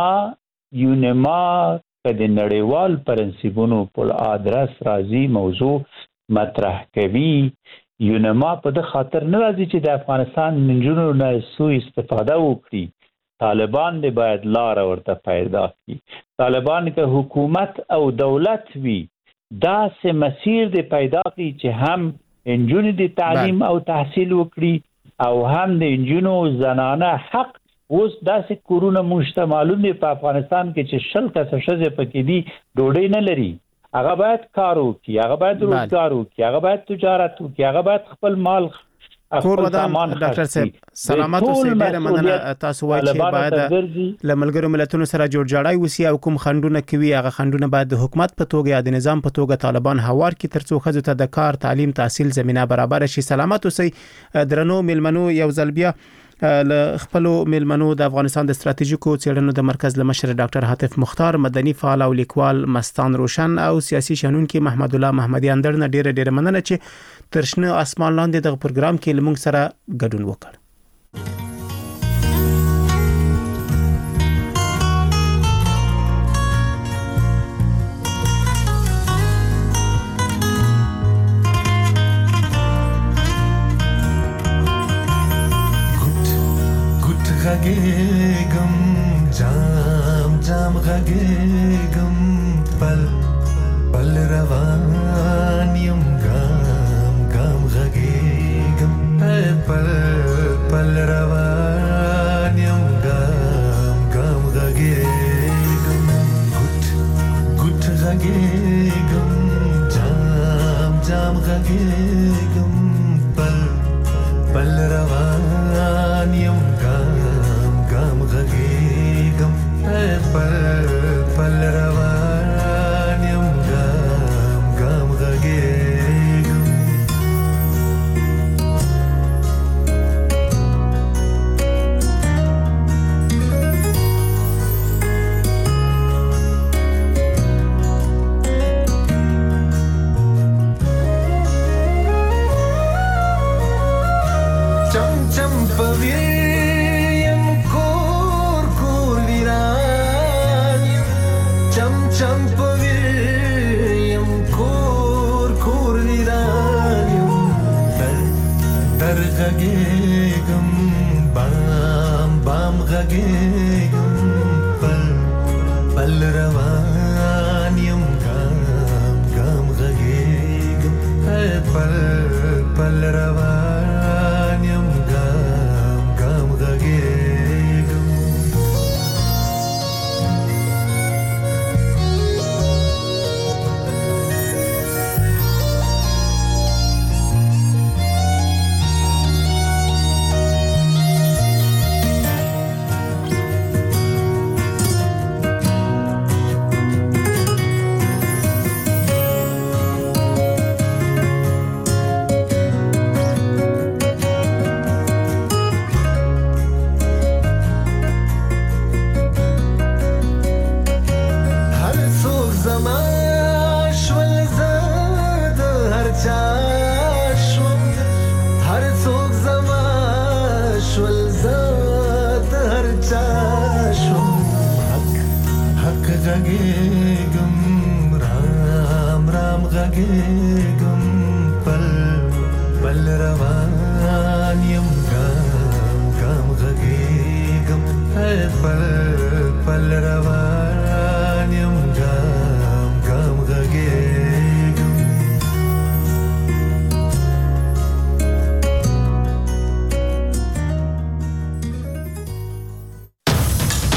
یونما د نړیوال پرنسپونو په ادرس راځي موضوع مطرح کوي. یونما په د خاطر نه راځي چې د افغانستان منجونو نه سوء استفاده وکړي. طالبان دی باید لار ورته پیدا کړي. طالبان که حکومت او دولت وي داسې مسیر دی پیدا کړي چې هم انجونو د تعلیم او تحصیل وکړي او هم د انجونو زنانه حق. اوس داسې کورونه موږ ته معلوم دی په افغانستان کې چې 100 کسه ښځې پکې دي ډوډۍ نه لري. هغه باید کار وکړي، هغه باید روزګار وکړي، هغه باید تجارت وکړي، هغه باید خپل مال کور ودان. ډاکټر صاحب سلامات اوسئ. ډېره مننه. تاسو وایي چې باید له ملګرو ملتونو سره جوړجاړی وسی او کوم خنډونه کوي هغه خنډونه باید د حکومت په توګه یا د نظام په توګه طالبان هوار کړي ترڅو ښځو ته د کار، تعلیم، تحصیل زمينه برابر شي. سلامات اوسئ. درنو ملمنو یو ځل بیا له خپل ملمنو د افغانستان د ستراتیژیکو څېړنو د مرکز لمشر ډاکټر حاتف مختار، مدني فعال او لیکوال مستان روشن او سیاسي شنونکي محمد الله محمدي اندر نه ډېره مننه چې تر شنه اسمان لاندې د پروګرام کې لمونږ سره ګډون وکړ. غږېږم جام جام غږېږم پل پل روان یم ګام ګام غږېږم پل پل روان یم ګام ګام غږېږم ګوټ ګوټ غږېږم جام جام غږېږم پل پل روان یم غږېږم پل پل روان یم ګام ګام غږېږم چم چم پوی غږېږم بام بام غږېږم پل پل روان یم ګام ګام غږېږم پل پل روان یم ګام ګام غږېږم شم حق غږېږم رام رام غږېږم پل روان یم ګام ګام غږېږم پل روان